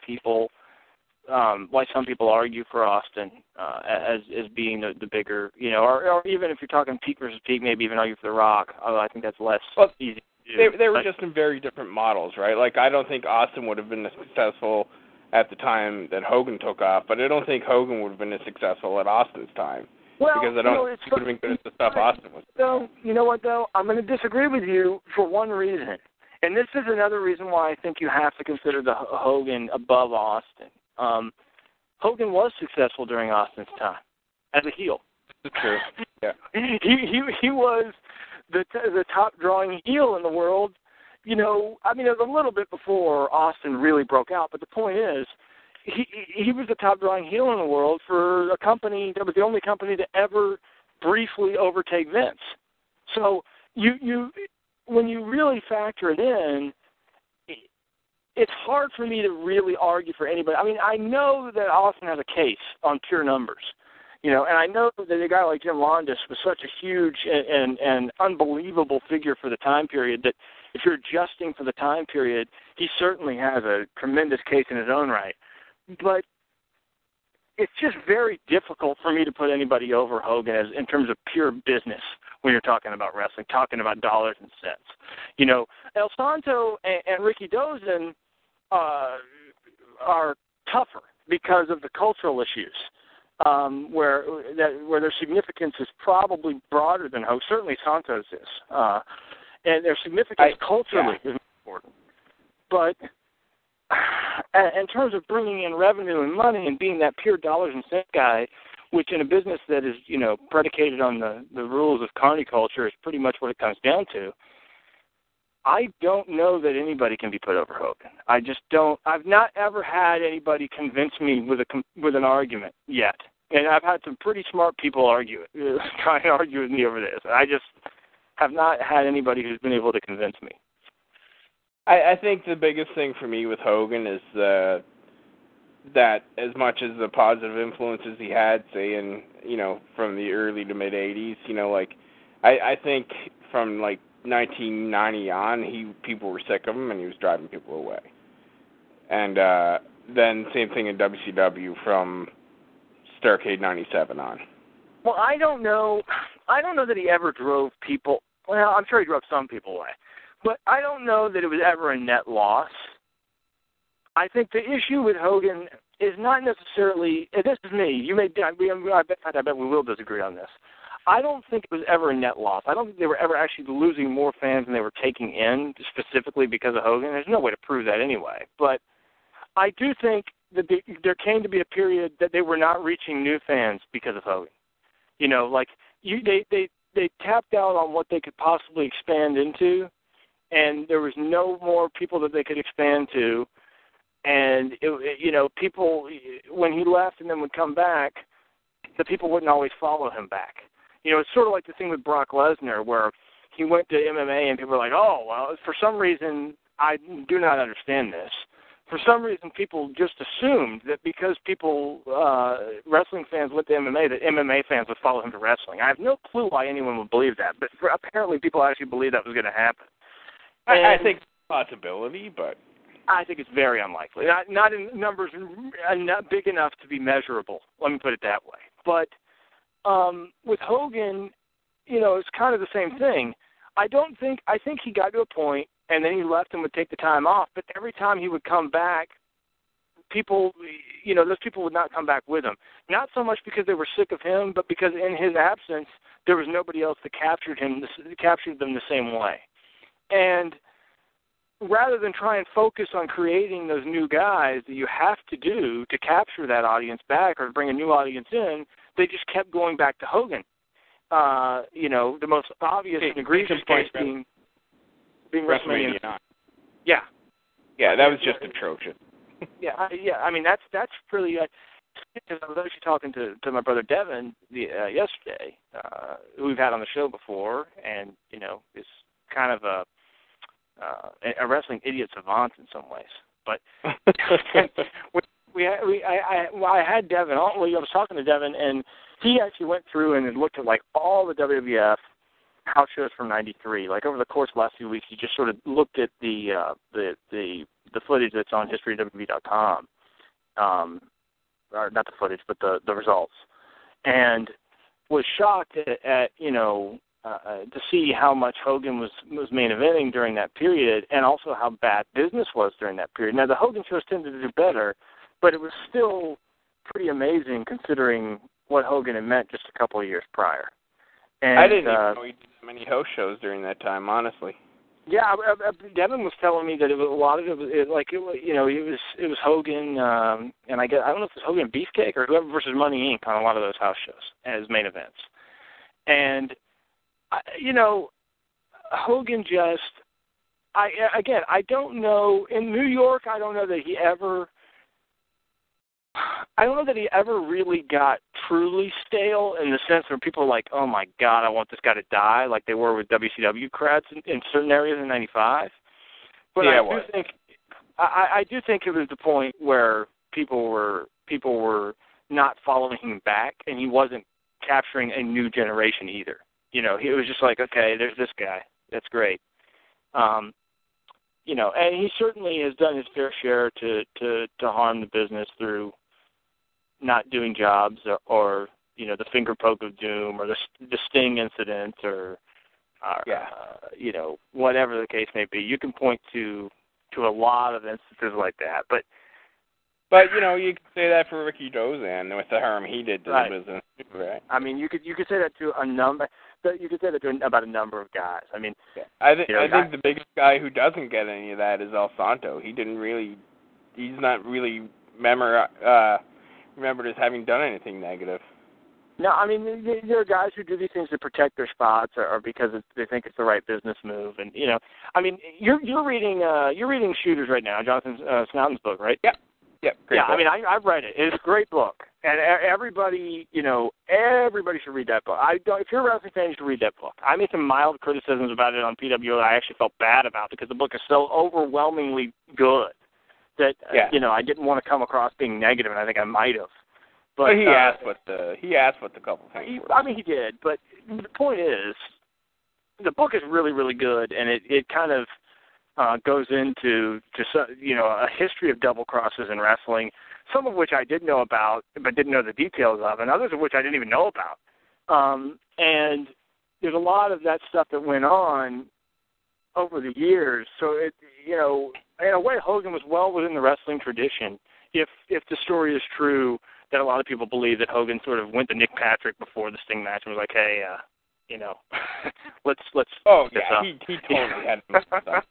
S3: some people argue for Austin as being the bigger, you know, or even if you're talking peak versus peak, maybe even argue for The Rock. Although I think that's less easy.
S2: They were just in very different models, right? Like, I don't think Austin would have been as successful at the time that Hogan took off, but I don't think Hogan would have been as successful at Austin's time.
S3: Well,
S2: because I don't think he would have been good at the stuff Austin was.
S3: So, you know what, though? I'm going to disagree with you for one reason. And this is another reason why I think you have to consider the Hogan above Austin. Hogan was successful during Austin's time as a heel.
S2: That's true. Yeah.
S3: He was the top drawing heel in the world. You know, I mean, it was a little bit before Austin really broke out, but the point is, he was the top drawing heel in the world for a company that was the only company to ever briefly overtake Vince. So you when you really factor it in, it's hard for me to really argue for anybody. I mean, I know that Austin has a case on pure numbers. You know, and I know that a guy like Jim Londos was such a huge and unbelievable figure for the time period that if you're adjusting for the time period, he certainly has a tremendous case in his own right. But it's just very difficult for me to put anybody over Hogan in terms of pure business when you're talking about wrestling, talking about dollars and cents. You know, El Santo and Ricky Dozen are tougher because of the cultural issues. Where their significance is probably broader than Hogan. Certainly Santos is. And their significance culturally is important. But in terms of bringing in revenue and money and being that pure dollars and cents guy, which in a business that is, you know, predicated on the rules of carny culture is pretty much what it comes down to, I don't know that anybody can be put over Hogan. I just don't. I've not ever had anybody convince me with an argument yet. And I've had some pretty smart people try and argue with me over this. I just have not had anybody who's been able to convince me.
S2: I think the biggest thing for me with Hogan is that as much as the positive influences he had, say, in, you know, from the early to mid 80s, you know, like I think from like 1990 on, people were sick of him and he was driving people away. And then same thing in WCW from Starrcade 97 on.
S3: Well, I don't know that he ever drove people. Well, I'm sure he drove some people away, but I don't know that it was ever a net loss. I think the issue with Hogan is not necessarily, and this is me, I bet we will disagree on this. I don't think it was ever a net loss. I don't think they were ever actually losing more fans than they were taking in specifically because of Hogan. There's no way to prove that anyway. But I do think that there came to be a period that they were not reaching new fans because of Hogan. You know, like they tapped out on what they could possibly expand into, and there was no more people that they could expand to. And, people, when he left and then would come back, the people wouldn't always follow him back. You know, it's sort of like the thing with Brock Lesnar where he went to MMA and people were like, oh, well, for some reason, I do not understand this. for some reason, people just assumed that because wrestling fans went to MMA, that MMA fans would follow him to wrestling. I have no clue why anyone would believe that, but apparently people actually believe that was going to happen.
S2: I think it's a possibility, but
S3: I think it's very unlikely. Not in numbers, not big enough to be measurable. Let me put it that way. But with Hogan, it's kind of the same thing. I think he got to a point, and then he left and would take the time off. But every time he would come back, people, those people would not come back with him. Not so much because they were sick of him, but because in his absence, there was nobody else that captured them the same way. And rather than try and focus on creating those new guys that you have to do to capture that audience back or to bring a new audience in, they just kept going back to Hogan. The most obvious and egregious case being WrestleMania 9. Yeah.
S2: Yeah, that was just atrocious.
S3: I mean, that's really. Because I was actually talking to my brother Devin yesterday, who we've had on the show before, and is kind of a wrestling idiot savant in some ways. But I had Devin on. Well, I was talking to Devin, and he actually went through and looked at all the WWF house shows from '93. Over the course of the last few weeks, he just sort of looked at the footage that's on historyofwwe.com. Or not the footage, but the results, and was shocked at to see how much Hogan was main eventing during that period, and also how bad business was during that period. Now the Hogan shows tended to do better, but it was still pretty amazing considering what Hogan had meant just a couple of years prior. And
S2: I didn't even know he did many host shows during that time, honestly.
S3: Yeah, Devin was telling me that it was a lot of it was Hogan, and I don't know if it was Hogan and Beefcake or whoever versus Money Inc. on a lot of those house shows as main events. And Hogan just, I don't know in New York. I don't know that he ever really got truly stale in the sense where people are like, oh my God, I want this guy to die, like they were with WCW crowds in certain areas in '95. But
S2: yeah,
S3: I do think it was the point where people were not following him back, and he wasn't capturing a new generation either. He was just like, okay, there's this guy, that's great. And he certainly has done his fair share to harm the business through not doing jobs or the finger poke of doom or the Sting incident or whatever the case may be. You can point to a lot of instances like that, but
S2: you could say that for Ricky Dozan with the harm he did to the business, right?
S3: I mean, you could say that to a number. You could say that to about a number of guys. I mean,
S2: I think the biggest guy who doesn't get any of that is El Santo. He's not really remembered as having done anything negative.
S3: No, I mean, there are guys who do these things to protect their spots or because they think it's the right business move. And I mean, you're reading Shooters right now, Jonathan Snowden's book, right?
S2: Yeah. Great book.
S3: I mean, I've read it. It's a great book, and everybody should read that book. If you're a wrestling fan, you should read that book. I made some mild criticisms about it on PWO that I actually felt bad about because the book is so overwhelmingly good that I didn't want to come across being negative, and I think I might have. But
S2: he asked what the couple things were.
S3: I mean, he did, but the point is, the book is really, really good, and it kind of goes into a history of double crosses in wrestling, some of which I did know about, but didn't know the details of, and others of which I didn't even know about. And there's a lot of that stuff that went on over the years. So in a way, Hogan was well within the wrestling tradition. If the story is true, that a lot of people believe that Hogan sort of went to Nick Patrick before the Sting match and was like, hey, let's.
S2: Oh yeah, he totally had to stuff.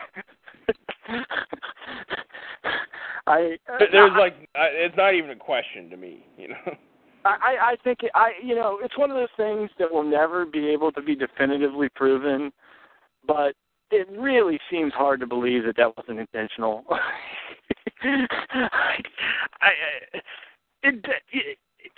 S2: It's not even a question to me,
S3: I think it's one of those things that will never be able to be definitively proven, but it really seems hard to believe that wasn't intentional.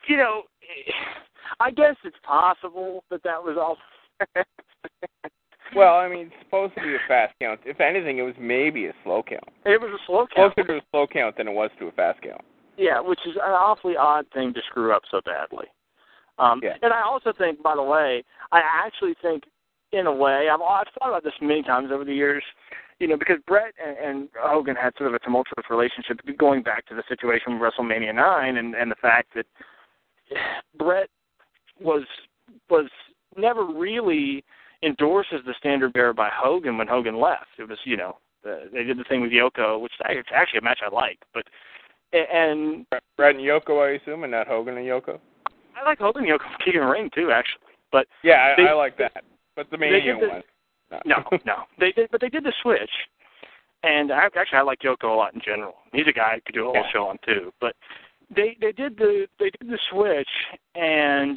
S3: I guess it's possible that was all.
S2: Well, I mean, it's supposed to be a fast count. If anything, it was maybe a slow count.
S3: It was a slow count.
S2: Closer to a slow count than it was to a fast count.
S3: Yeah, which is an awfully odd thing to screw up so badly.
S2: Yeah.
S3: And I also think, by the way, I actually think, in a way, I've thought about this many times over the years, because Brett and Hogan had sort of a tumultuous relationship going back to the situation with WrestleMania 9 and the fact that Brett was never really endorsed as the standard bearer by Hogan when Hogan left. It was, they did the thing with Yoko, which is actually a match I like, but and
S2: Brett and Yoko, I assume, and not Hogan and Yoko.
S3: I like Hogan and Yoko kicking the ring too, actually. But
S2: yeah, I like that. But the Mania one,
S3: no, they did, but they did the switch, and I like Yoko a lot in general. He's a guy I could do a whole show on too. But they did the switch, and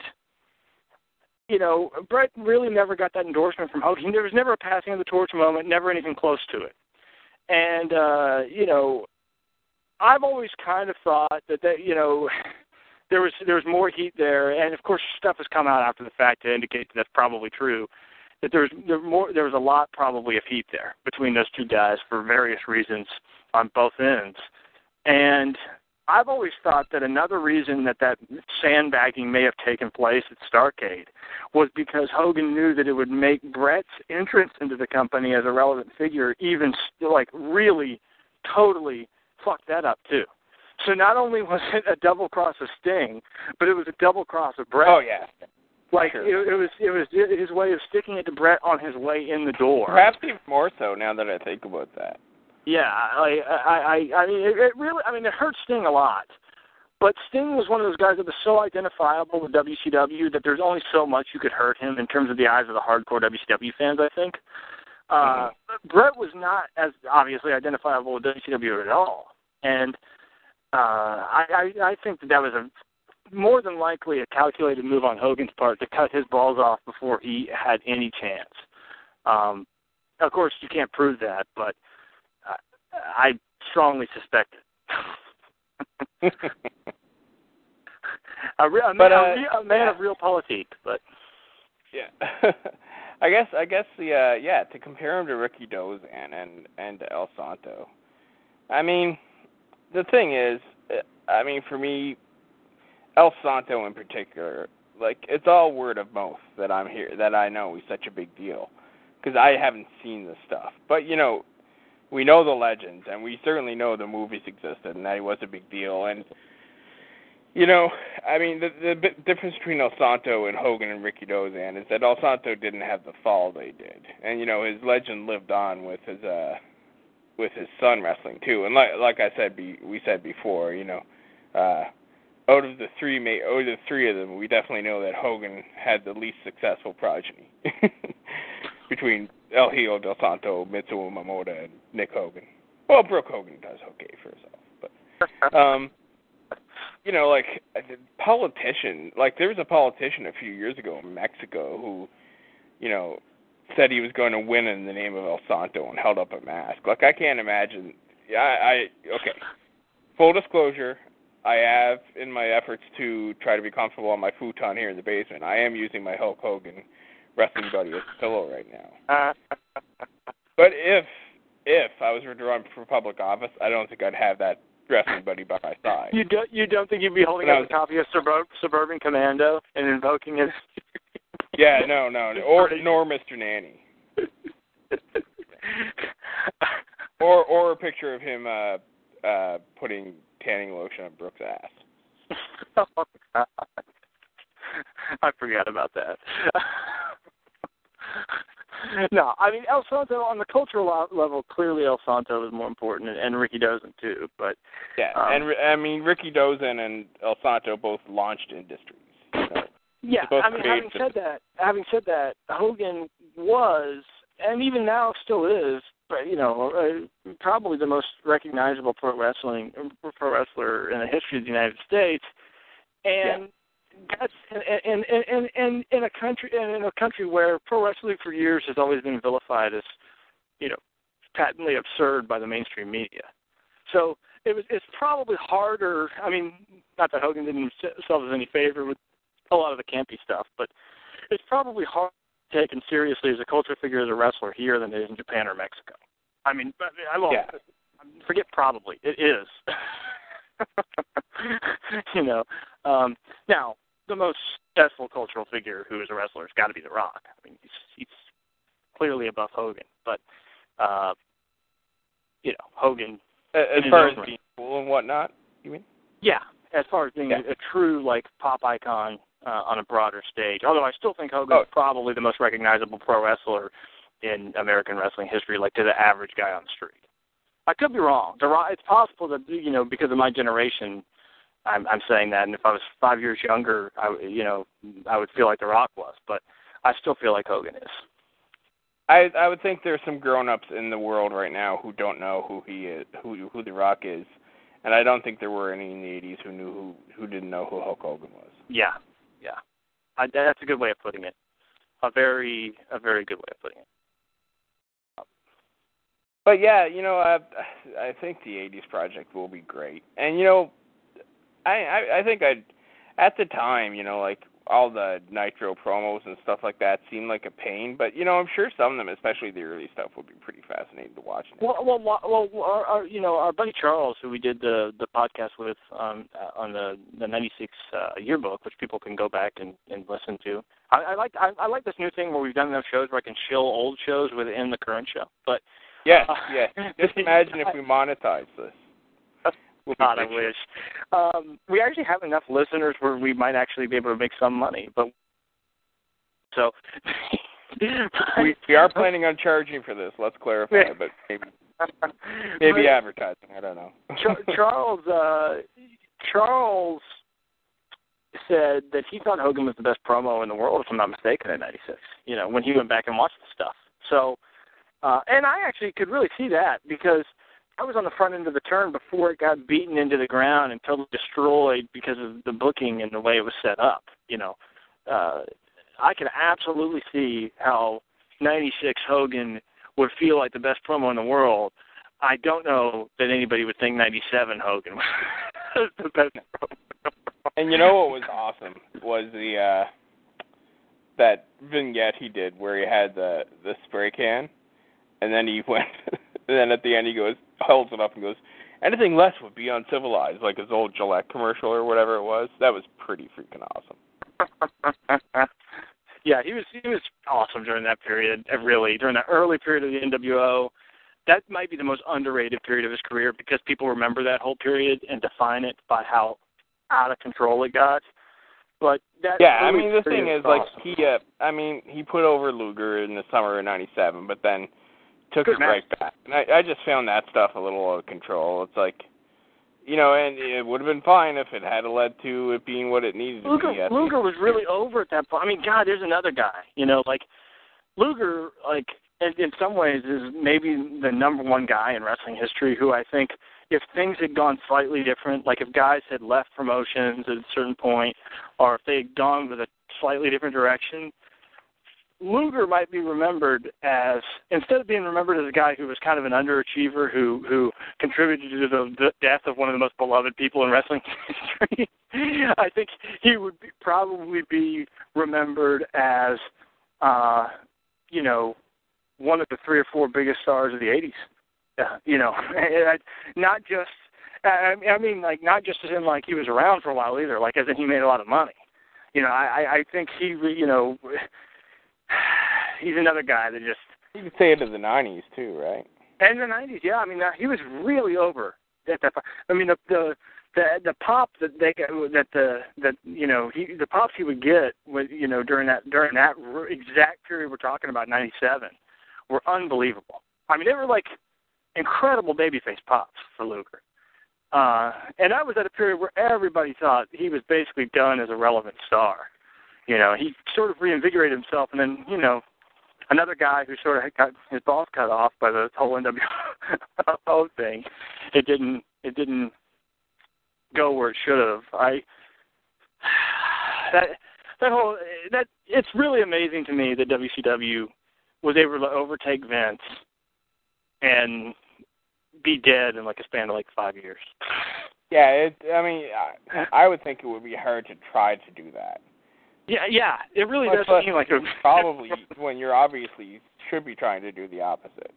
S3: Brett really never got that endorsement from Hogan. There was never a passing of the torch moment, never anything close to it. And I've always kind of thought that there was more heat there, and of course stuff has come out after the fact to indicate that that's probably true. That there was a lot probably of heat there between those two guys for various reasons on both ends. And I've always thought that another reason that sandbagging may have taken place at Starrcade was because Hogan knew that it would make Brett's entrance into the company as a relevant figure even really totally fuck that up too. So not only was it a double cross of Sting, but it was a double cross of Brett.
S2: Oh yeah,
S3: sure. it was his way of sticking it to Brett on his way in the door.
S2: Perhaps even more so now that I think about that.
S3: Yeah, I mean, it really, it hurt Sting a lot. But Sting was one of those guys that was so identifiable with WCW that there's only so much you could hurt him in terms of the eyes of the hardcore WCW fans, I think. Brett was not as obviously identifiable with WCW at all. And I think that was more than likely a calculated move on Hogan's part to cut his balls off before he had any chance. Of course, you can't prove that, but I strongly suspect it. a man of real politique, but
S2: yeah. I guess to compare him to Ricky Dozan and El Santo. I mean, the thing is, for me, El Santo in particular, it's all word of mouth that I'm here, that I know he's such a big deal, because I haven't seen this stuff. But we know the legends, and we certainly know the movies existed, and that he was a big deal. And the difference between El Santo and Hogan and Ricky Dozan is that El Santo didn't have the fall they did, and his legend lived on with his son wrestling too. And like I said, we said before, out of the three of them, we definitely know that Hogan had the least successful progeny between El Hijo del Santo, Mitsuo Momoda, and Nick Hogan. Well, Brooke Hogan does okay for herself, but politician, there was a politician a few years ago in Mexico who, said he was going to win in the name of El Santo and held up a mask. I can't imagine. Okay. Full disclosure, I have, in my efforts to try to be comfortable on my futon here in the basement, I am using my Hulk Hogan wrestling buddy as a pillow right now. But if I was to run for public office, I don't think I'd have that wrestling buddy by my side.
S3: You don't think you'd be holding up a copy of Suburban Commando and invoking it?
S2: Yeah, no, nor Mr. Nanny. or a picture of him putting tanning lotion on Brooke's ass.
S3: Oh, God. I forgot about that. No, El Santo, on the cultural level, clearly El Santo is more important, and Ricky Dozan too. But
S2: yeah, and Ricky Dozan and El Santo both launched industries.
S3: Yeah, having said that, Hogan was, and even now still is, probably the most recognizable pro wrestler in the history of the United States, and that's in a country where pro wrestling for years has always been vilified as, patently absurd by the mainstream media. So it's probably harder. Not that Hogan didn't himself as any favor with a lot of the campy stuff, but it's probably hard taken seriously as a culture figure, as a wrestler here than it is in Japan or Mexico. I mean, I won't forget probably. It is. You know. Now, the most successful cultural figure who is a wrestler has got to be The Rock. I mean, he's clearly above Hogan. But, you know, Hogan...
S2: As far as being cool and whatnot, you mean?
S3: Yeah, as far as being a true, like, pop icon on a broader stage. Although I still think Hogan's probably the most recognizable pro wrestler in American wrestling history, like to the average guy on the street. I could be wrong. It's possible that, you know, because of my generation, I'm saying that, and if I was 5 years younger, I would feel like The Rock was, but I still feel like Hogan is.
S2: I would think there's some grown-ups in the world right now who don't know who he is, who The Rock is, and I don't think there were any in the 80s who didn't know who Hulk Hogan was.
S3: Yeah. That's a good way of putting it. A very good way of putting it.
S2: But yeah, you know, I think the 80s project will be great, and you know, I think at the time, you know, like all the Nitro promos and stuff like that seemed like a pain, but you know, I'm sure some of them, especially the early stuff, would be pretty fascinating to watch now.
S3: Well, our buddy Charles, who we did the podcast with on the '96 yearbook, which people can go back and listen to. I like this new thing where we've done enough shows where I can shill old shows within the current show. But
S2: yes. Just imagine if we monetized this.
S3: God, I wish. We actually have enough listeners where we might actually be able to make some money, but so
S2: we are planning on charging for this. Let's clarify, but maybe advertising. I don't know. Charles
S3: said that he thought Hogan was the best promo in the world, if I'm not mistaken, in '96. You know, when he went back and watched the stuff. So, and I actually could really see that because I was on the front end of the turn before it got beaten into the ground and totally destroyed because of the booking and the way it was set up. You know, I can absolutely see how '96 Hogan would feel like the best promo in the world. I don't know that anybody would think '97 Hogan was the best promo.
S2: And you know what was awesome was the that vignette he did where he had the spray can, and then he went. And then at the end he holds it up and goes, anything less would be uncivilized, like his old Gillette commercial or whatever it was. That was pretty freaking awesome.
S3: Yeah, he was awesome during that period, really. During that early period of the NWO, that might be the most underrated period of his career because people remember that whole period and define it by how out of control it got. But that
S2: I mean, the thing is, awesome. He put over Luger in the summer of '97, but then took it right back. And I just found that stuff a little out of control. It's like, you know, and it would have been fine if it had led to it being what it needed to be.
S3: Luger was really over at that point. I mean, God, there's another guy. You know, like, Luger, like, in some ways is maybe the number one guy in wrestling history who I think if things had gone slightly different, like if guys had left promotions at a certain point or if they had gone with a slightly different direction, Luger might be remembered as, instead of being remembered as a guy who was kind of an underachiever who contributed to the death of one of the most beloved people in wrestling history, I think he would probably be remembered as, you know, one of the 3 or 4 biggest stars of the 80s. You know, not just, like, not just as in, like, he was around for a while either, like, as in he made a lot of money. You know, I think he, you know, he's another guy that just...
S2: You could say it in the 90s, too, right?
S3: And the 90s, yeah. I mean, he was really over at that point. I mean, the pop that the pops he would get with, you know, during that exact period we're talking about, 97, were unbelievable. I mean, they were like incredible babyface pops for Luger. And that was at a period where everybody thought he was basically done as a relevant star. You know, he sort of reinvigorated himself, and then, you know, another guy who sort of got his balls cut off by the whole NWO thing. It didn't go where it should have. It's really amazing to me that WCW was able to overtake Vince and be dead in like a span of like 5 years.
S2: Yeah, I would think it would be hard to try to do that.
S3: Yeah, it really does seem like a
S2: probably when you're obviously should be trying to do the opposite.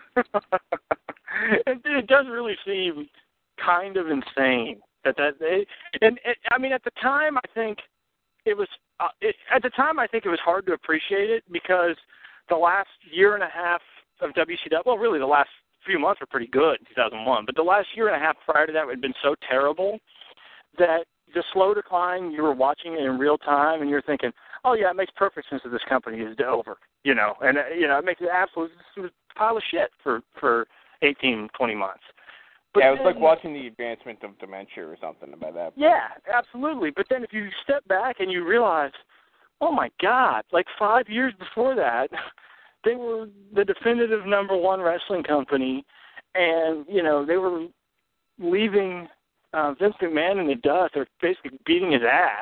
S3: It does really seem kind of insane I mean, at the time, I think it was. At the time, I think it was hard to appreciate it because the last year and a half of WCW, well, really the last few months were pretty good in 2001, but the last year and a half prior to that had been so terrible that the slow decline, you were watching it in real time, and you're thinking, oh, yeah, it makes perfect sense that this company is over, and, it makes it absolute pile of shit for 18, 20 months. But
S2: yeah, it was like watching the advancement of dementia or something by that point.
S3: Yeah, absolutely. But then if you step back and you realize, oh, my God, like 5 years before that, they were the definitive number one wrestling company, and, they were leaving Vince McMahon in the dust. They're basically beating his ass.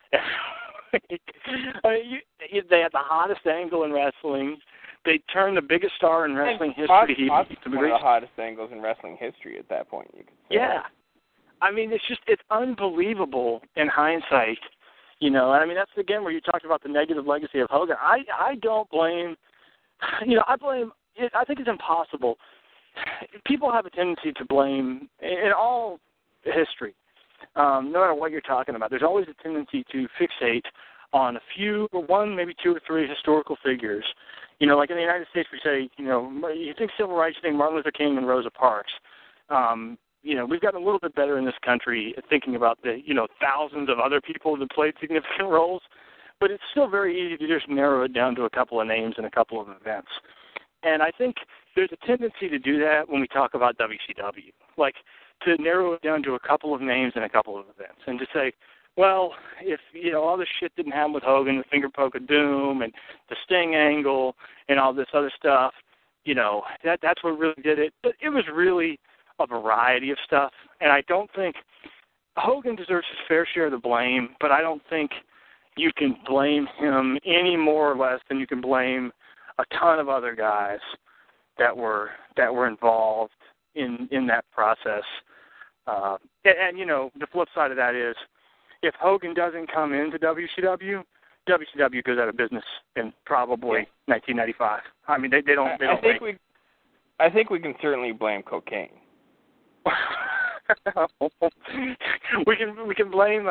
S3: They had the hottest angle in wrestling. They turned the biggest star in wrestling history.
S2: One of the hottest angles in wrestling history at that point, you could say.
S3: Yeah. I mean, it's unbelievable in hindsight. And I mean, that's, again, where you talked about the negative legacy of Hogan. I don't blame, I think it's impossible. People have a tendency to blame, in all history, no matter what you're talking about, there's always a tendency to fixate on a few, or one, maybe two or three historical figures. Like in the United States, we say, you think civil rights, you think Martin Luther King and Rosa Parks. We've gotten a little bit better in this country at thinking about the, thousands of other people that played significant roles, but it's still very easy to just narrow it down to a couple of names and a couple of events. And I think there's a tendency to do that when we talk about WCW, like to narrow it down to a couple of names and a couple of events, and to say, well, if, all this shit didn't happen with Hogan, the finger poke of doom and the Sting angle and all this other stuff, that's what really did it. But it was really a variety of stuff, and I don't think Hogan deserves his fair share of the blame, but I don't think you can blame him any more or less than you can blame a ton of other guys that were involved in that process. And the flip side of that is, if Hogan doesn't come into WCW, WCW goes out of business in probably 1995. I mean, they don't.
S2: I think we can certainly blame cocaine.
S3: we can blame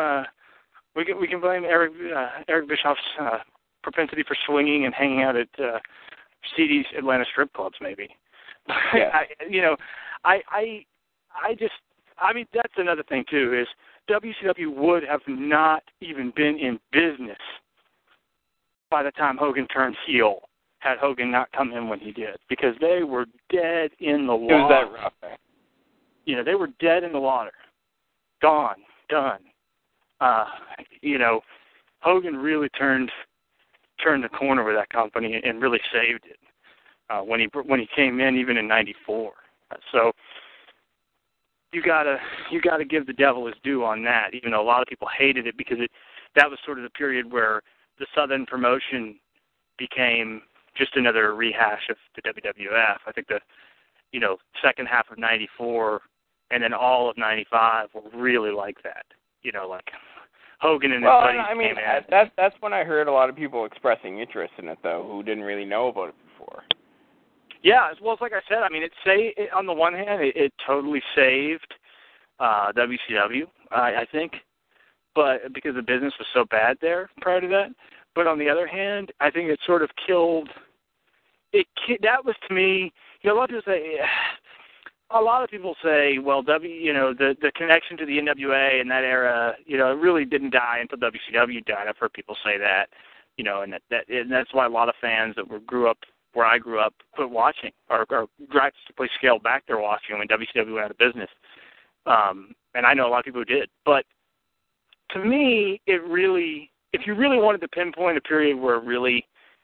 S3: Eric Bischoff's propensity for swinging and hanging out at CD's Atlanta strip clubs, maybe.
S2: Yeah.
S3: I mean, that's another thing too, is WCW would have not even been in business by the time Hogan turned heel, had Hogan not come in when he did, because they were dead in the water.
S2: It was that rough, man.
S3: They were dead in the water. Gone. Done. Hogan really turned the corner with that company and really saved it when he came in, even in '94. So you gotta give the devil his due on that, even though a lot of people hated it because that was sort of the period where the Southern promotion became just another rehash of the WWF. I think the second half of '94 and then all of '95 were really like that. Like Hogan and his buddies came in.
S2: That's when I heard a lot of people expressing interest in it, though, who didn't really know about it before.
S3: Yeah, well, it's like I said. I mean, on the one hand, it totally saved WCW, I think, but because the business was so bad there prior to that. But on the other hand, I think it sort of killed. That was, to me, a lot of people say, well, the connection to the NWA in that era, it really didn't die until WCW died. I've heard people say that, and that's why a lot of fans that grew up where I grew up quit watching or drastically scaled back their watching when WCW went out of business. And I know a lot of people who did. But to me, if you really wanted to pinpoint a period where it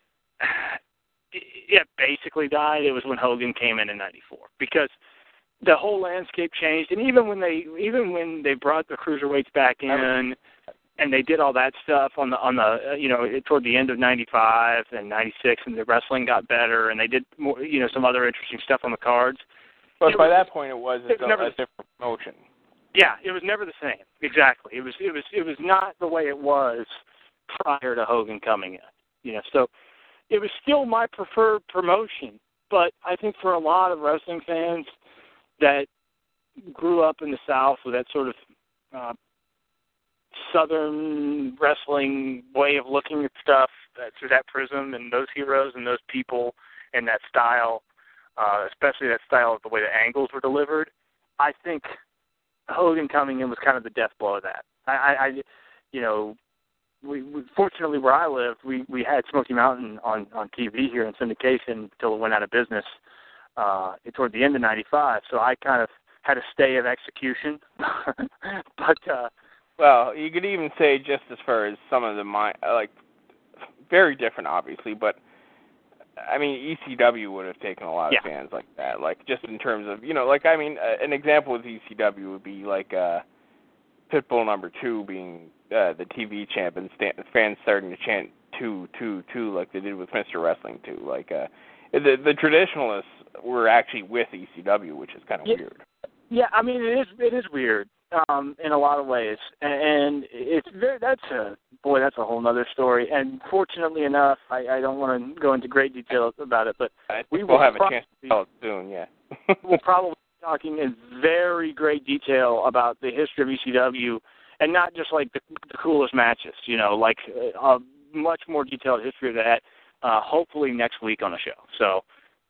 S3: basically died, it was when Hogan came in '94, because the whole landscape changed. And even when they brought the cruiserweights back in, and they did all that stuff on the toward the end of '95 and '96, and the wrestling got better, and they did more, some other interesting stuff on the cards.
S2: But by that point, it was a different promotion.
S3: Yeah, it was never the same. Exactly. It was not the way it was prior to Hogan coming in. So it was still my preferred promotion, but I think for a lot of wrestling fans that grew up in the South with that sort of Southern wrestling way of looking at stuff through that prism and those heroes and those people and that style, especially that style of the way the angles were delivered, I think Hogan coming in was kind of the death blow of that. We fortunately where I lived, we had Smoky Mountain on TV here in syndication until it went out of business toward the end of '95. So I kind of had a stay of execution, but.
S2: Well, you could even say just as far as some of the very different, obviously, but I mean, ECW would have taken a lot of fans like that, just in terms of, an example of ECW would be Pitbull #2 being the TV champ and fans starting to chant 2, 2, 2 like they did with Mr. Wrestling 2. The traditionalists were actually with ECW, which is kind of weird.
S3: Yeah, I mean, it is weird. In a lot of ways, and that's a whole other story. And fortunately enough, I don't want to go into great detail about it, but we will
S2: have a chance to tell it soon. Yeah,
S3: we'll probably be talking in very great detail about the history of ECW, and not just the coolest matches. A much more detailed history of that. Hopefully next week on the show. So.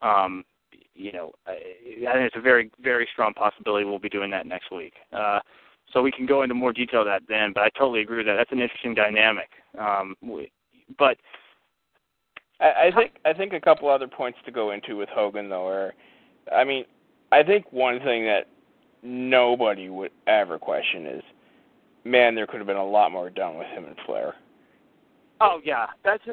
S3: I think it's a very, very strong possibility we'll be doing that next week. So we can go into more detail of that then, but I totally agree with that. That's an interesting dynamic. But
S2: I think a couple other points to go into with Hogan, though, are, I think one thing that nobody would ever question is, man, there could have been a lot more done with him and Flair.
S3: Oh, yeah. That's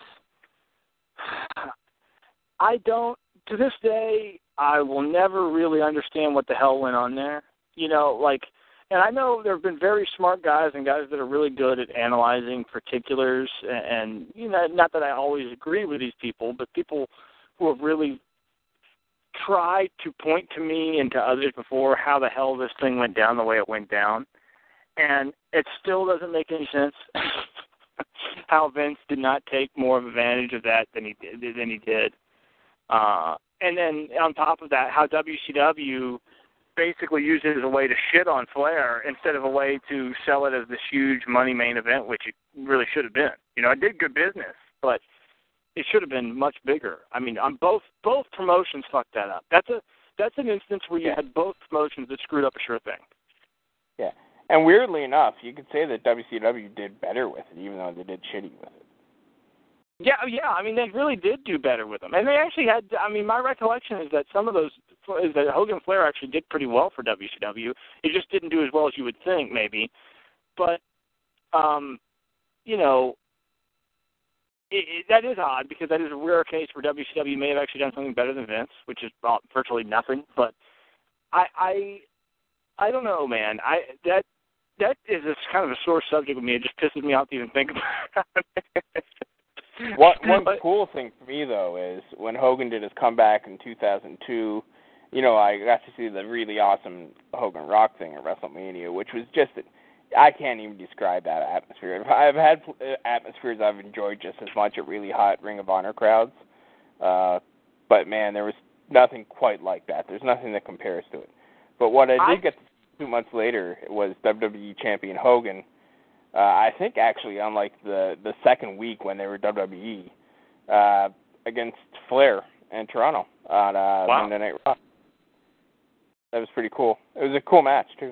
S3: I don't, to this day, I will never really understand what the hell went on there. And I know there have been very smart guys and guys that are really good at analyzing particulars, and not that I always agree with these people, but people who have really tried to point to me and to others before how the hell this thing went down the way it went down. And it still doesn't make any sense how Vince did not take more advantage of that than he did. And then on top of that, how WCW basically used it as a way to shit on Flair instead of a way to sell it as this huge money main event, which it really should have been. It did good business, but it should have been much bigger. I mean, on both promotions fucked that up. That's an instance where you had both promotions that screwed up a sure thing.
S2: Yeah, and weirdly enough, you could say that WCW did better with it, even though they did shitty with it.
S3: Yeah. I mean, they really did do better with them, and they actually had. I mean, my recollection is that some of those is that Hogan and Flair actually did pretty well for WCW. It just didn't do as well as you would think, maybe. But, that is odd because that is a rare case where WCW may have actually done something better than Vince, which is virtually nothing. But I don't know, man. That is kind of a sore subject with me. It just pisses me off to even think about it.
S2: One cool thing for me, though, is when Hogan did his comeback in 2002, I got to see the really awesome Hogan Rock thing at WrestleMania, which was just, I can't even describe that atmosphere. I've had atmospheres I've enjoyed just as much at really hot Ring of Honor crowds, but, man, there was nothing quite like that. There's nothing that compares to it. But what I did get to see 2 months later was WWE Champion Hogan, I think actually on the second week when they were WWE, against Flair in Toronto on Monday Night Raw. That was pretty cool. It was a cool match too.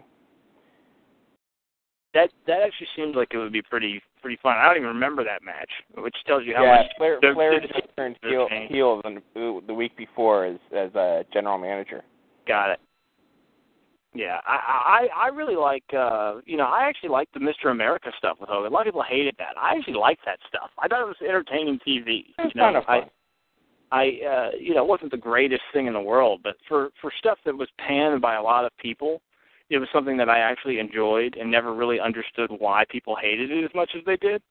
S3: That actually seems like it would be pretty fun. I don't even remember that match, which tells you how much.
S2: Flair turned heel the week before as a general manager.
S3: Got it. Yeah, I really like, I actually like the Mr. America stuff with Hogan. A lot of people hated that. I actually liked that stuff. I thought it was entertaining TV.
S2: It's kind of fun.
S3: It wasn't the greatest thing in the world, but for stuff that was panned by a lot of people, it was something that I actually enjoyed and never really understood why people hated it as much as they did.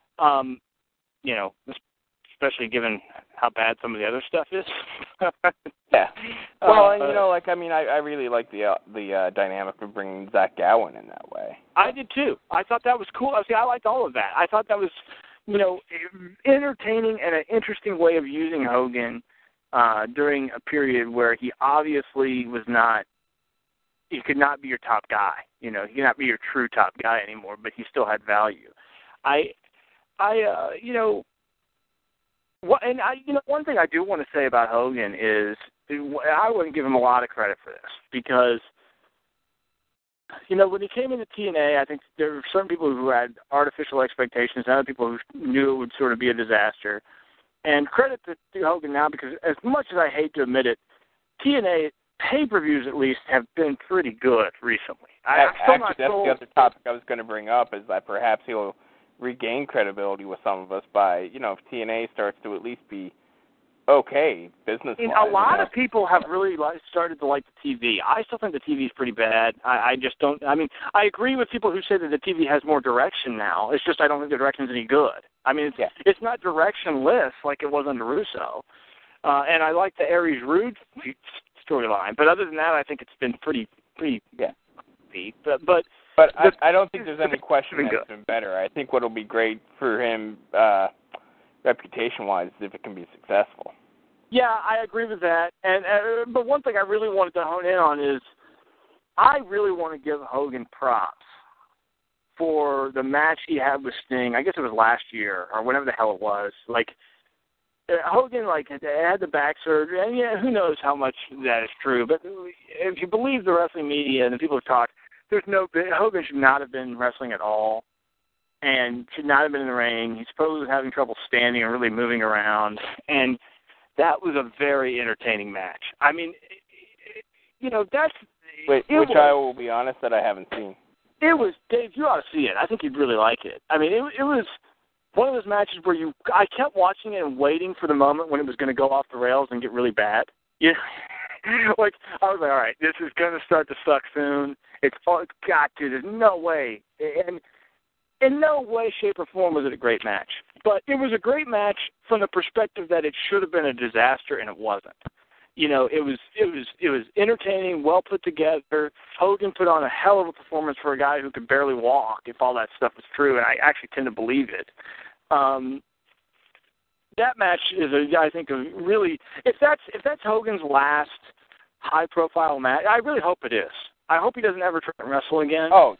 S3: Especially given how bad some of the other stuff is.
S2: Yeah. Well, and I really like the dynamic of bringing Zach Gowen in that way.
S3: I did too. I thought that was cool. See, I liked all of that. I thought that was, entertaining and an interesting way of using Hogan during a period where he obviously was not. He could not be your top guy. He could not be your true top guy anymore, but he still had value. One thing I do want to say about Hogan is I wouldn't give him a lot of credit for this because, when he came into TNA, I think there were some people who had artificial expectations and other people who knew it would sort of be a disaster. And credit to Hogan now because as much as I hate to admit it, TNA pay-per-views at least have been pretty good recently.
S2: That's the other topic I was going to bring up is that perhaps he'll regain credibility with some of us by, if TNA starts to at least be okay business-wise.
S3: A lot of people have really started to like the TV. I still think the TV is pretty bad. I just don't. I mean, I agree with people who say that the TV has more direction now. It's just I don't think the direction's any good. I mean, it's not directionless like it was under Russo. And I like the Aries Rude storyline, but other than that, I think it's been pretty deep. But
S2: I don't think there's any question that it's been better. I think what'll be great for him, reputation-wise, is if it can be successful.
S3: Yeah, I agree with that. But one thing I really wanted to hone in on is I really want to give Hogan props for the match he had with Sting. I guess it was last year or whenever the hell it was. Hogan, had the back surgery, and who knows how much that is true. But if you believe the wrestling media and the people who talk, Hogan should not have been wrestling at all and should not have been in the ring. He supposedly was having trouble standing and really moving around, and that was a very entertaining match. I mean, that's...
S2: Which I will be honest that I haven't seen.
S3: It was, Dave, you ought to see it. I think you'd really like it. I mean, it was one of those matches where I kept watching it and waiting for the moment when it was going to go off the rails and get really bad. I was like, all right, this is going to start to suck soon. It's got to. There's no way. And in no way, shape, or form was it a great match. But it was a great match from the perspective that it should have been a disaster, and it wasn't. It was entertaining, well put together. Hogan put on a hell of a performance for a guy who could barely walk, if all that stuff was true, and I actually tend to believe it. That match is, I think, a really if that's Hogan's last high-profile match, I really hope it is. I hope he doesn't ever try to wrestle again.
S2: Oh.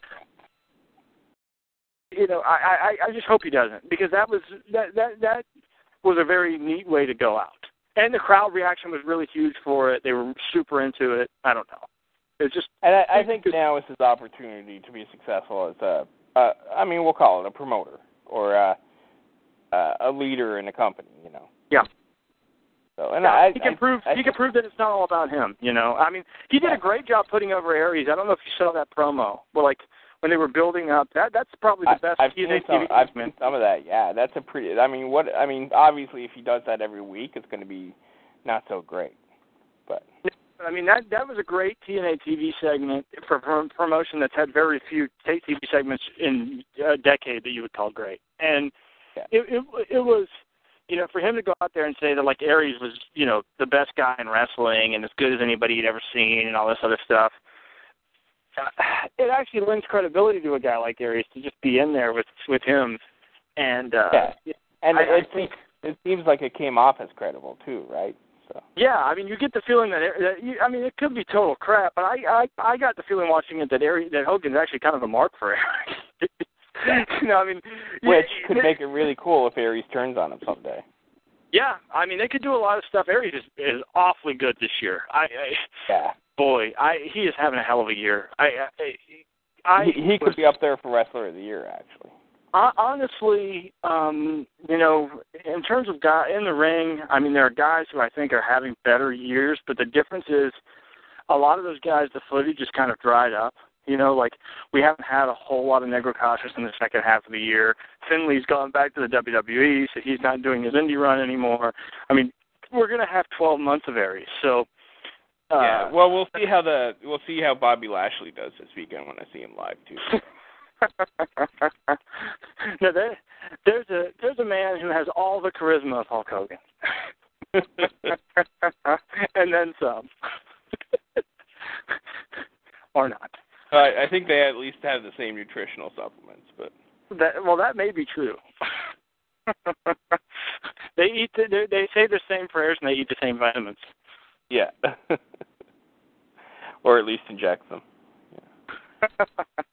S3: I just hope he doesn't because that was a very neat way to go out. And the crowd reaction was really huge for it. They were super into it. I don't know. It's just.
S2: And I think now is his opportunity to be successful as we'll call it a promoter or a leader in a company.
S3: Yeah.
S2: So and
S3: he can prove that it's not all about him. I mean, he did a great job putting over Aries. I don't know if you saw that promo, but when they were building up, that's probably the best.
S2: I've seen some of that. Yeah, that's a pretty. Obviously, if he does that every week, it's going to be not so great. But
S3: I mean, that was a great TNA TV segment for promotion that's had very few TV segments in a decade that you would call great. And it was, for him to go out there and say that Aries was, the best guy in wrestling and as good as anybody he'd ever seen and all this other stuff. It actually lends credibility to a guy like Aries to just be in there with him, and
S2: it seems like it came off as credible too, right? So
S3: yeah, I mean, you get the feeling that it could be total crap, but I got the feeling watching it that Hogan's actually kind of a mark for Aries.
S2: Which could make it really cool if Aries turns on him someday.
S3: Yeah, I mean, they could do a lot of stuff. Aries is awfully good this year. Boy, he is having a hell of a year.
S2: He could be up there for Wrestler of the Year, actually.
S3: Honestly, in terms of guy in the ring, I mean, there are guys who I think are having better years, but the difference is a lot of those guys, the footage just kind of dried up. We haven't had a whole lot of Negro Casas in the second half of the year. Finley's gone back to the WWE, so he's not doing his indie run anymore. I mean, we're going to have 12 months of Aries, so.
S2: Well, we'll see how Bobby Lashley does this weekend when I see him live too.
S3: No, there's a man who has all the charisma of Hulk Hogan, and then some, or not.
S2: I think they at least have the same nutritional supplements, but
S3: that may be true. They say the same prayers and they eat the same vitamins.
S2: Yeah, or at least inject them. Yeah.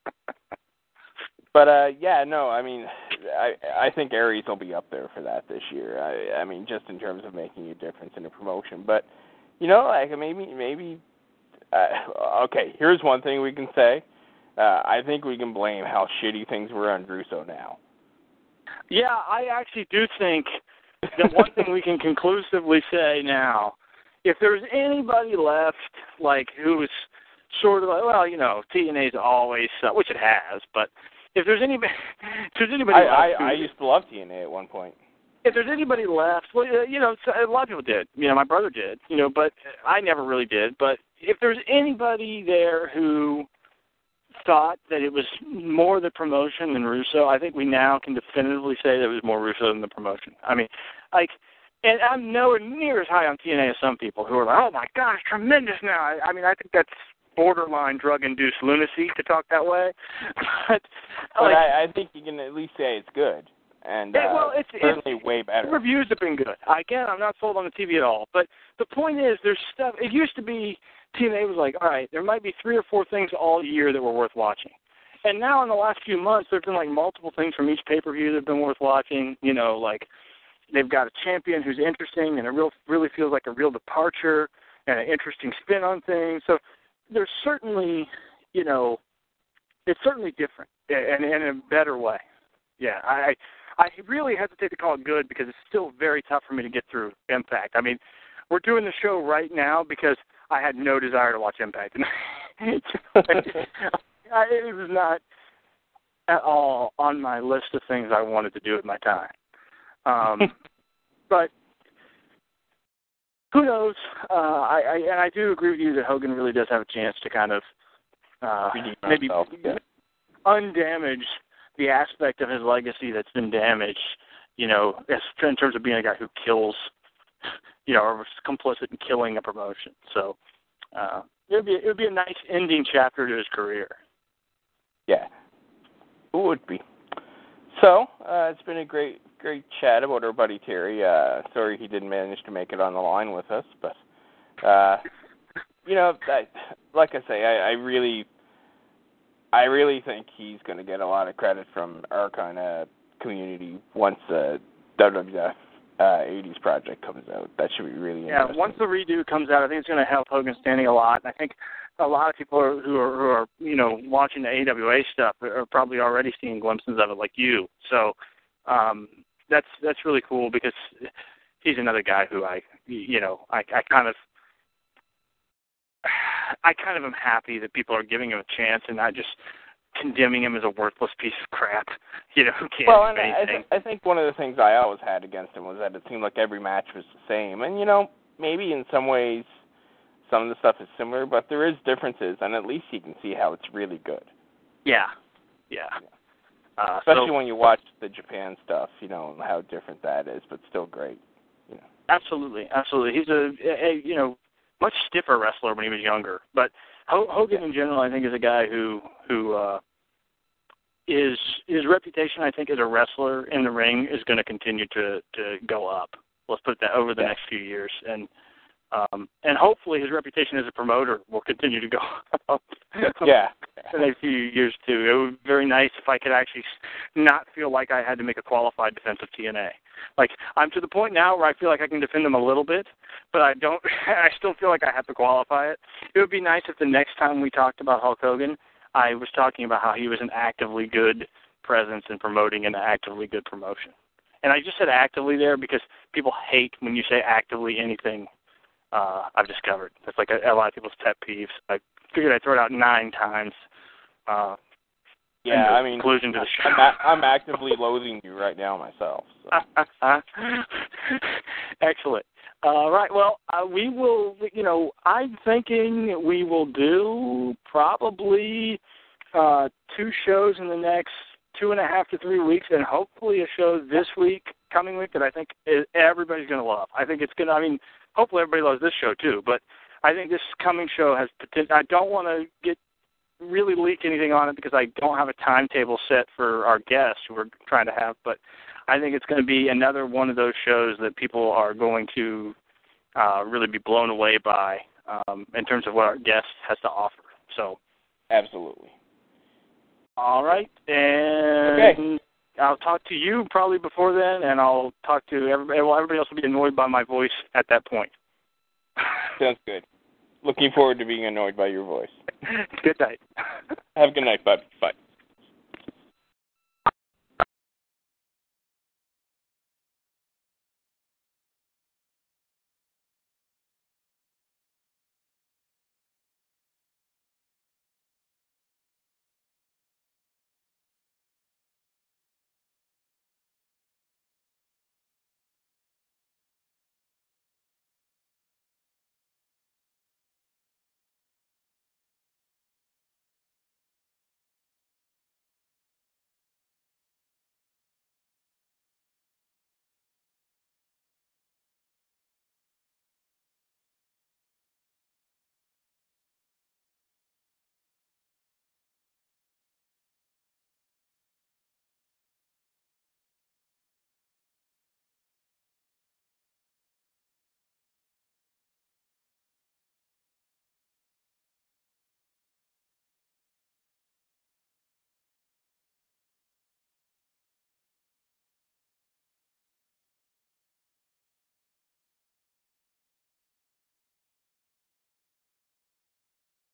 S2: But I mean, I think Aries will be up there for that this year. I mean, just in terms of making a difference in the promotion. But like maybe. Okay, here's one thing we can say. I think we can blame how shitty things were on Russo now.
S3: Yeah, I actually do think that one thing we can conclusively say now, if there's anybody left, like, who is sort of like, well, TNA's always, which it has, but if there's anybody left,
S2: I used to love TNA at one point.
S3: If there's anybody left, well, a lot of people did. My brother did, but I never really did. But if there's anybody there who thought that it was more the promotion than Russo, I think we now can definitively say that it was more Russo than the promotion. I mean, and I'm nowhere near as high on TNA as some people who are like, oh my gosh, tremendous now. I mean, I think that's borderline drug-induced lunacy to talk that way. But
S2: I think you can at least say it's good. And it's certainly way better.
S3: The reviews have been good. Again, I'm not sold on the TV at all. But the point is, there's stuff. It used to be TNA was like, all right, there might be 3 or 4 things all year that were worth watching. And now in the last few months, there have been like multiple things from each pay-per-view that have been worth watching. Like they've got a champion who's interesting and it really feels like a real departure and an interesting spin on things. So there's certainly, it's certainly different and in a better way. Yeah, I really hesitate to call it good because it's still very tough for me to get through Impact. I mean, we're doing the show right now because I had no desire to watch Impact. It was not at all on my list of things I wanted to do with my time. But who knows? I do agree with you that Hogan really does have a chance to kind of maybe undamage the aspect of his legacy that's been damaged, in terms of being a guy who kills, or was complicit in killing a promotion. So it would be a nice ending chapter to his career.
S2: Yeah, it would be. So it's been a great chat about our buddy Terry. Sorry he didn't manage to make it on the line with us, but like I say, I really think he's going to get a lot of credit from our kind of community once the WWF 80s project comes out. That should be really interesting.
S3: Yeah, once the redo comes out, I think it's going to help Hogan standing a lot. And I think a lot of people who are watching the AWA stuff are probably already seeing glimpses of it, like you. So that's really cool because he's another guy who I kind of am happy that people are giving him a chance and not just condemning him as a worthless piece of crap, who can't do anything.
S2: I think one of the things I always had against him was that it seemed like every match was the same. And, maybe in some ways some of the stuff is similar, but there is differences, and at least you can see how it's really good.
S3: Yeah.
S2: Especially when you watch the Japan stuff, how different that is, but still great.
S3: Absolutely. He's a much stiffer wrestler when he was younger. But Hogan in general, I think, is a guy who his reputation, I think, as a wrestler in the ring is going to continue to go up. Let's put that over the next few years, and hopefully his reputation as a promoter will continue to go up.
S2: Yeah.
S3: The next few years too. It would be very nice if I could actually not feel like I had to make a qualified defense of TNA. Like, I'm to the point now where I feel like I can defend them a little bit, but I don't. I still feel like I have to qualify it. It would be nice if the next time we talked about Hulk Hogan, I was talking about how he was an actively good presence in promoting an actively good promotion. And I just said actively there because people hate when you say actively anything. I've discovered that's like a lot of people's pet peeves. I figured I'd throw it out 9 times.
S2: Yeah, I mean,
S3: conclusion to the show.
S2: I'm actively loathing you right now myself. So.
S3: Excellent. Right. Well, we will. I'm thinking we will do probably 2 shows in the next 2.5 to 3 weeks, and hopefully a show this week, coming week, that I think everybody's going to love. I think it's going to. I mean, hopefully everybody loves this show too, but I think this coming show has potential. I don't want to get really leak anything on it because I don't have a timetable set for our guests who we're trying to have, but I think it's going to be another one of those shows that people are going to really be blown away by in terms of what our guest has to offer. So,
S2: absolutely.
S3: All right, and
S2: okay.
S3: I'll talk to you probably before then, and I'll talk to everybody. Well, everybody else will be annoyed by my voice at that point.
S2: Sounds good. Looking forward to being annoyed by your voice.
S3: Good night.
S2: Have a good night, bud. Bye.